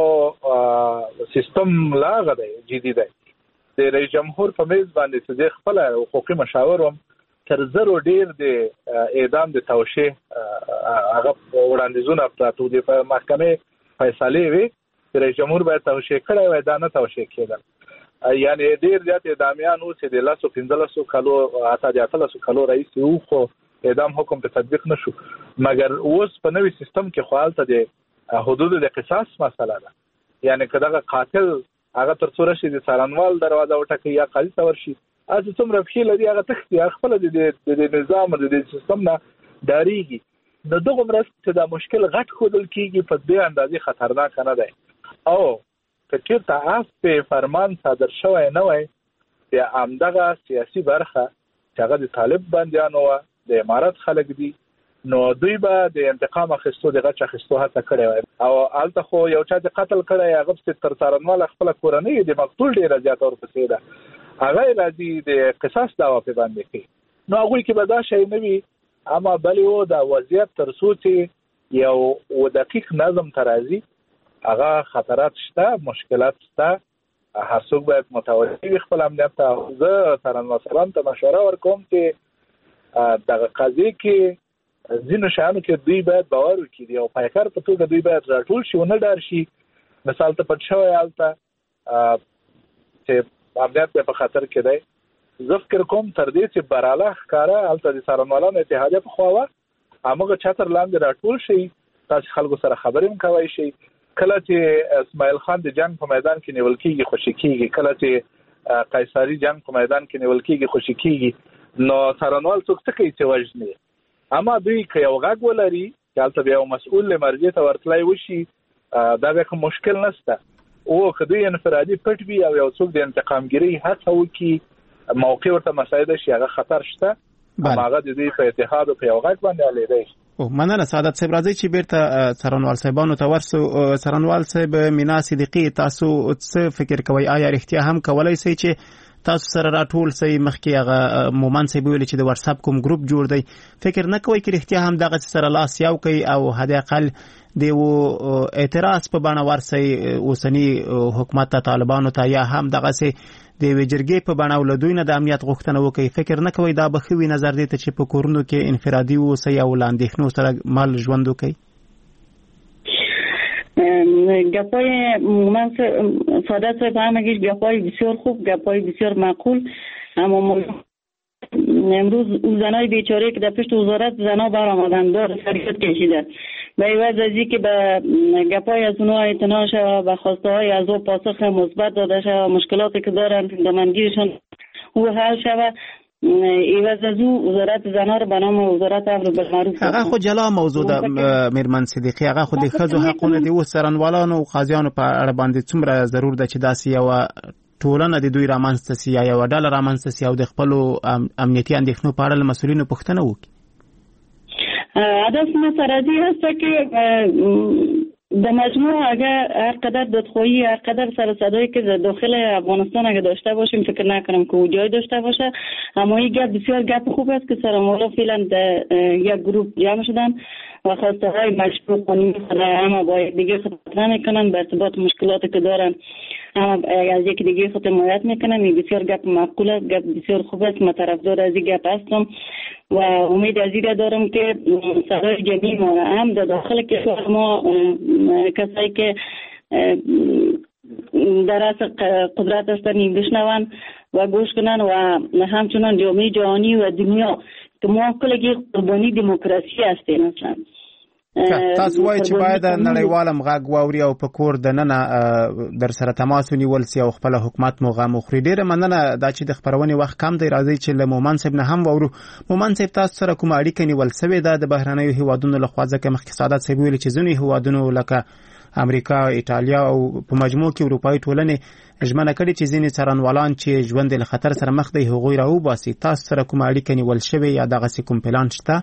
سیستم لاغه دی، جدي دی. د رئیس جمهور په میز باندې چې خپل حقوقي مشاور هم تر زرو ډیر د اعدام د توشیح هغه وړاندیزونه پراته دي په محکمې فیصله وی رئیس جمهور باید توشیح کړی وای، دا نه توشیح کېدل. یعنی ډیر زیات اعدامیان اوس د 15 کالو اته 13 کالو رئیس یو خو اعدام حکم په تطبیق نشو، مګر اوس په نوې سیستم کې خپلته د حدود د قصاص مسله ده. یعنی کله قاتل هغه تر څو راشي د څارنوال دروازه وټکي یا قاضي ته ورشي، از څومره فعل دی هغه تختی خپل د نظام د سیستم نه داریږي. نو دغه مرسته دا مشکل غټ خودل کیږي په دې اندازې خطرناک نه دی. او کچیر ته په فرمان صادر شوی نه وای د عامدغه سیاسي برخه چې هغه د طالب بندیانو د امارات خلک دي، نو دوی به د انتقام اخیستو د غچ اخیستو هڅه کړې وای. او الته خو یو چا د قتل کړی هغه په تر څارنوال خپل کورنۍ د مقتول ډیر زیات ورپسې ده، هغه راځي د قصاص دعوا په باندې کوي. نو هغه کې به دا شی نه وي، اما بلې و د وضعیت تر څو چې یو دقیق نظم ترازی هغه خطرات شته، مشکلات شته، هر څوک باید متوجه وي خپل امنیت ته. زه څارنوالان ته مشوره ورکوم چې دغه قضیه کې ځینو شیانو کې دوی باید باور وکړي او پایکار په توګه دوی باید راټول شي او نه ډار شي. مثال ته پټ شوی هلته چې امنیت په خطر کې دی. زه فکر کوم تر دې چې براله ښکاره هلته د څارنوالانو اتحادیه په خوا وه، همغه چتر لاندې راټول شي، تاسو خلکو سره خبرې هم کوی شي. کله چې اسماعیل خان د جنگ په میدان کې نیول کېږي خوشي کېږي، کله چې قیصري جنگ په میدان کې نیول کېږي خوشي کېږي، نو څارنوال څوک څه کوي چې وژني. اما دوی که یو غږ ولري چې هلته بیا یو مسؤل له مرجع ته ورتلی وشي، دا بیا کوم مشکل نشته. او که دوی انفرادي پټ وي او یو څوک د انتقامګیرۍ هڅه وکړي، موقع ورته مساعده شي، هغه خطر شته. هغه د دوی په اتحاد او په یو غږ باندې حلېدی شي. مننه سعادت صاحب. راځي چې بیرته څارنوال صاحبانو ته ورسو. څارنوال صاحب مینا صدیقي، تاسو څه فکر کوئ؟ آیا رښتیا هم کولای شئ چې تاسو سره راټول سي؟ مخکې هغه مومن صاحب ویل چې د واتس اپ کوم ګروپ جوړ دی، فکر نه کوئ چې رښتیا هم دغه سره لاس یو کوي او حد اقل د اعتراض په بڼه ورسي اوسنی حکومت ته، طالبانو ته، یا هم دغه سي د ویجرګي په بڼه ولدوی نه د امنیت غوښتنه وکړي؟ فکر نه کوي دا به خوي نظر دی چې په کورونو کې انفرادي اوسئ او لاندېښنو سره مال ژوند وکړي؟ گپای من سعادت صاحب همگیش گپای بسیار خوب، گپای بسیار معقول، اما امروز اون زنای بیچاره که در پشت وزارت زنا برآمدن دار فریاد کشیده، به عوض از اینکه به گپای از اونها اعتنا شود، به خواسته های از او پاسخ مثبت داده شود، مشکلاتی که دارن دامنگیرشان او حل شود، عوض از او وزارت زنا رو به نام وزارت امر بالمعروف هغه خو جلا موضوع ده. میرمن صدیقي، هغه خو د ښځو حقونه دي. اوس څارنوالانو او قاضیانو په اړه باندې څومره ضرور ده چې داسې یو ټولنه د دوی رامنځته سي یا یو ډله رامنځته سي او د خپلو امنیتي اندېښنو په اړه له مسؤلینو پوښتنه وکړي؟ هدف مسرزی هست که در مجموع اگر هر قدر دادخواهی، هر قدر سر صدایی که داخل افغانستان اگر داشته باشیم، فکر نکنم که جای داشته باشه. اما این گپ بسیار گپ خوب است که څارنوالا فعلا در یک گروپ جمع شدن و خواسته های مشروع قانونی اما با یک دیگه خطر میکنن، به ارتباط مشکلاتی که دارن اما از یک دیگه خود حمایت میکنن. این بسیار گپ معقول است، گپ بسیار خوب است. من طرفدار از این گپ هستم و امید از این دارم که صدای جمعی ما هم در داخل کشور ما کسایی که در اصل قدرت هستن بشنون و گوش کنن و همچنان جامعه جهانی و دنیا که ما کلگی قربانی دموکراسی هستیم. مثلا تاسو وایئ چې باید نړیوال غږ واوري او په کور د ننه در سره تماس ونیول سي او خپل حکومت مو غم وخوري. ډیره مننه دا چې د خبرونې وخت کم دی. راځي چې له مومن صاحب نه هم واورو. مومن صاحب تاسو سره کوم اړیکه نیول سوې ده د بهرنیو هیوادونو له خوا؟ ځکه مخکې سعادت صاحب ویلي چې ځینې هیوادونو لکه امریکا، ایټالیا او په مجموع کې اروپایي ټولنې ژمنه کړې چې ځینې څارنوالان چې ژوند له خطر سره مخ دی هغوی راوباسي. تاسو سره کوم اړیکه نیول شوې یا دغسې کوم پلان شته؟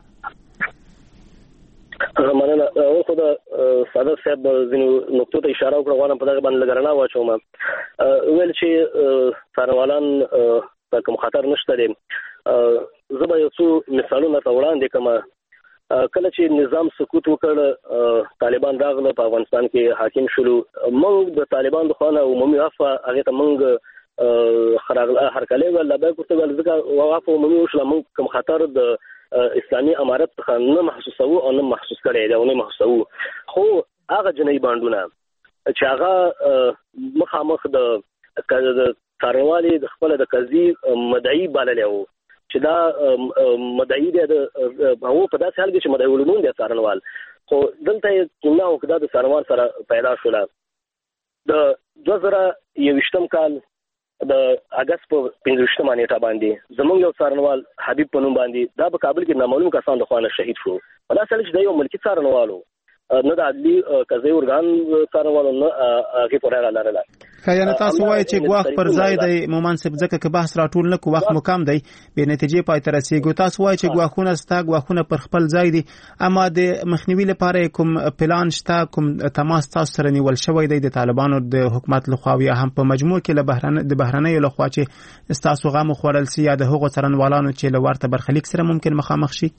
مننه. خو د سعادت صاحب ځینو نقطو ته اشاره وکړه، غواړم په دغه باندې لږ رڼا واچوم. ویل چې څارنوالان ته کوم خطر نشته دی. زه به یو څو مثالونه ته وړاندې کوم. کله چې نظام سقوط وکړ، طالبان راغله، په افغانستان کې حاکم شولو، موږ د طالبان د خوا نه عمومي عفو هغې ته موږ هرکلی ویل، لبیک ورته ویل، ځکه عفو عمومي وشوله. موږ کوم خطر د اسلامي امارت څخه نه محسوسوو او نه محسوس کړی دی او نه محسوسوو. خو هغه جنایي بانډونه چې هغه مخامخ د څارنوالي د خپل د قضیې مدعي بللی وو، چې دا مدعي دی، هغه په داسې حال کې چې مدعي ولمون دی څارنوال. خو دلته یې کیمیا وکړه د څارنوال سره پیدا شوله. د 2021 کال د اگست په 15 نیټه باندې زمونږ یو څارنوال حبیب په نوم باندې دا په کابل کې نامعلوم کسان د خوانه شهید شو. په داسې حال چې د یو ملکی څارنوالو، نه د عدلي قضایي ارګان څارنوالو، نه هغې پورې را لرله. یعنې تاسو وایئ چې ګواښ پر ځای دی مومن صاحب، ځکه که بحث راټول نه کړو وخت مو کم دی، بې نتیجې پای ته رسېږو. تاسو وایئ چې ګواښونه ستا ګواښونه پر خپل ځای دي، اما د مخنیوي لپاره کوم پلان شته؟ کوم تماس تاسو سره نیول شوی دی د طالبانو د حکومت لخوا یا هم په مجموع کې د بهرنیو لخوا چې ستاسو غم وخوړل سي یا د هغو څارنوالانو چې له ورته برخلیک سره ممکن مخامخ شي؟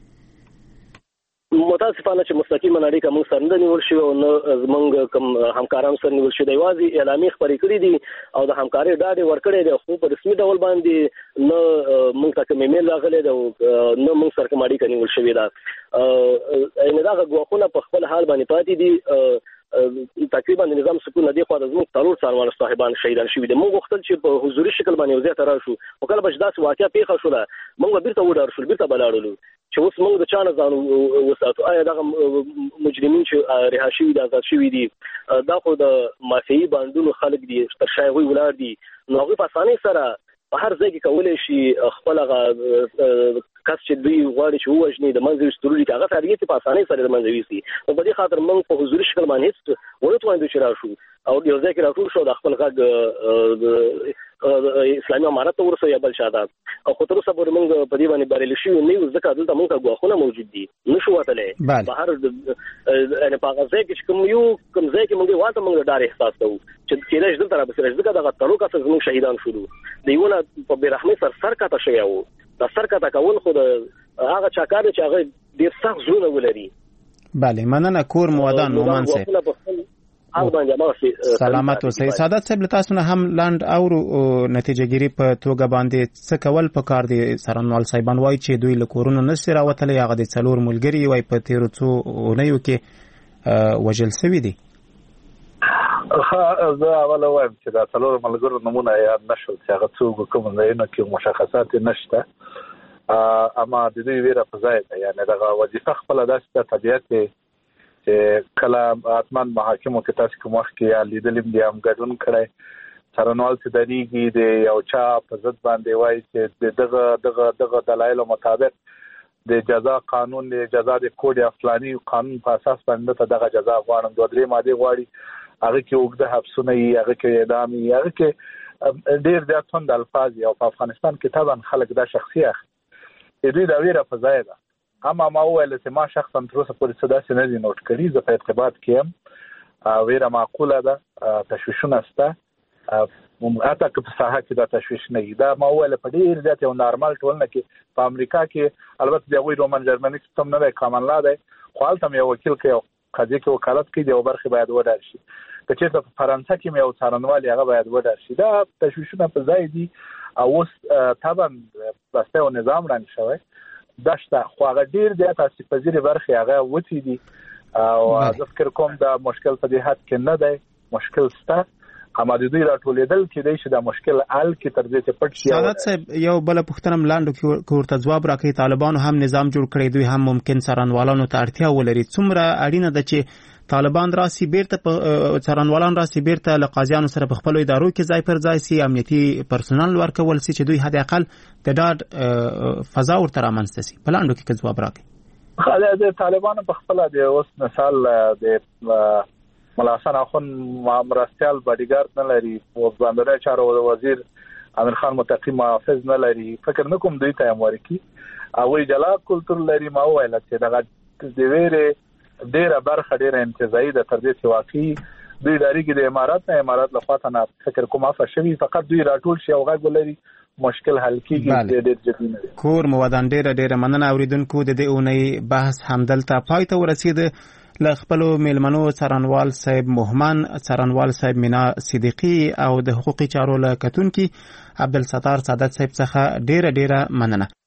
متاسفانه چې مستقیما اړیکه موږ سره نه نیول شوې او نه زموږ کوم همکاران سره نیول شوې. یوازې اعلامیې خپرې کړې دي او د همکارۍ ډاډ یې ورکړی دی، خو په رسمي ډول باندې نه موږ ته کوم ایمیل راغلی دی او نه موږ سره کوم اړیکه نیول شوې ده. یعنې دغه ګواښونه په خپل حال باندې پاتې دي. تقریبا د نظام سقوط نه دی خو د زموږ څلور څارنوال صاحبان شهیدان شوي دي. موږ غوښتل چې په حضوري شکل باندې یو ځای ته راشو، خو کله به چې داسې واقعه پیښه شوله موږ به بیرته وډار شول، بیرته به لاړلو چې اوس موږ د چا نه ځان وساتو. آیا دغه مجرمین چې رها شوي دي، آزاد شوي دي، دا خو د مافیایي بانډونو خلک دي، تر شا هغوی ولاړ دي، نو هغوی په اسانۍ سره په هر ځای کې کولی شي خپل هغه کس چې دوی غواړي چې ووژني د منځه ویستلو دي، هغه تارګت په اسانۍ سره د منځه ویستي. نو په دې خاطر موږ په حضوري شکل باندې هېڅ ونه توانېدو چې راشو او یو ځای کې راټول شو، د خپل غږ اسلامي امارت ته ورسو یا بل شاته. خو تر اوسه پورې موږ په دې باندې بریالي شوي نه یو، ځکه دلته موږ ته ګواښونه موجود دي، نشو وتلی بهر. یعنې په هغه ځای کې چې کوم ځای کې موږ واته موږ ډار احساس کوو چې کېدای شي دلته رابسې راشي، ځکه دغه څلور کسه زموږ شهیدان شولو. د یوه نه په بېرحمۍ سر کاته شوی وو. دا سر کاته کول خو د هغه چا کار دی چې هغه ډېر سخت زړونه ولري. بله، مننه. کور مو ودان مومن صاحب، سلامت اوسئ. سعادت صاحب له تاسو نه هم لاند اورو نتیجه ګیري په توګه باندې څه کول پکار دي؟ څارنوال صاحبان وایي چې دوی له کورونو نشي راوتلی، هغه د څلور ملګري وایي په تېرو څو اونیو کې وژل سوي دي. زه اوله وایم چې دا څلور ملګرو نومونه یاد نشول چې هغه څوک کوم ځایونو کې مشخصات یې نشته، اما د دوی ویره په ځای ده. یعنې دغه وظیفه خپله داسې ده، طبیعت دی چې کله حتما محاکمو کې تاسو کوم وخت کې یا لیدلیم دي هم ګډون کړی، څارنوال چې درېږي د یو چا په ضد باندې وایي چې دغه دلایلو مطابق د جزا قانون، د جزا د کوډ یا فلاني قانون په اساس باندې ته دغه جزا غواړم، 2-3 مادې غواړي، هغه کې اوږده حبسونه وي، هغه کې اعدام وي، هغه کې ډېر زیات توند الفاظ وي. او په افغانستان کې طبعا خلک دا شخصي اخلي، دوی دا ویره په ځای ده. اما ما وویل چې ما شخصا تر اوسه پورې څه داسې نه دي نوټ کړي، زه په ارتباط کې یم، ویره معقوله ده، تشویشونه شته، حتی که په ساحه کې دا تشویش نه وي. دا ما وویل په ډېر زیات یو نارمل ټولنه کې په امریکا کې، البته د هغوی رومن جرمني سیستم نه دی، کامن لا دی، خو هلته هم یو وکیل کې یو قضیه کې وکالت کوي، د یو برخې باید وډار شي. که چېرته په فرانسه کې یو څارنوال هغه باید وډار شي. دا تشویشونه په ځای دي او اوس طبعا بسته یو نظام رنګ شوی دا شته، خو هغه ډېر زیات آسیب پذیرې برخې هغه وتې دي او زه فکر کوم دا مشکل په دې حد کې نه دی، مشکل شته اما د دوی راټولېدل کې د شي د مشکل حل کې تر دې چې پټ شي. سعادت صاحب یو بل پوښتنه ملاندو کې ورته جواب راکړي. طالبانو هم نظام جوړ کړی، دوی هم ممکن څارنوالانو ته اړتیا ولري. څومره اړینه ده چې طالبان راسي بیرته څارنوالان راسي بیرته له قاضیانو سره په خپل ادارو کې ځای پر ځای سي، امنیتي پرسونل ورکول سي چې دوی حد اقل د ډاډ فضا ورته رامنځته سي. په لاندو کې جواب راکړي. د طالبانو په خپل د اوس مثال د ملا حسن اخون مرستيال باډیګارد نه لري، او بندري چارو وزیر امیر خان متقی محافظ نه لري. فکر نه کوم دوی ته امورکی او جلا کلتور لري. ما ویل چې دغه د ویره ډیره برخه ډیره انتزاعي د تر دې چې واقعي دوی داري کې د امارات لخوا نه فکر کوم افا شوی، فقط دوی راټول شي او غږ ولري مشکل حل کیږي. ډېر جدي نه کور موادان ډیره مننه اوریدونکو. د دې اونۍ بحث همدلته پای ته ورسید. له خپلو میلمنو څارنوال صاحب مهمن، څارنوال صاحب مینا صدیقی او د حقوقي چارو له کتونکي عبدالستار سعادت صاحب څخه ډیره مننه.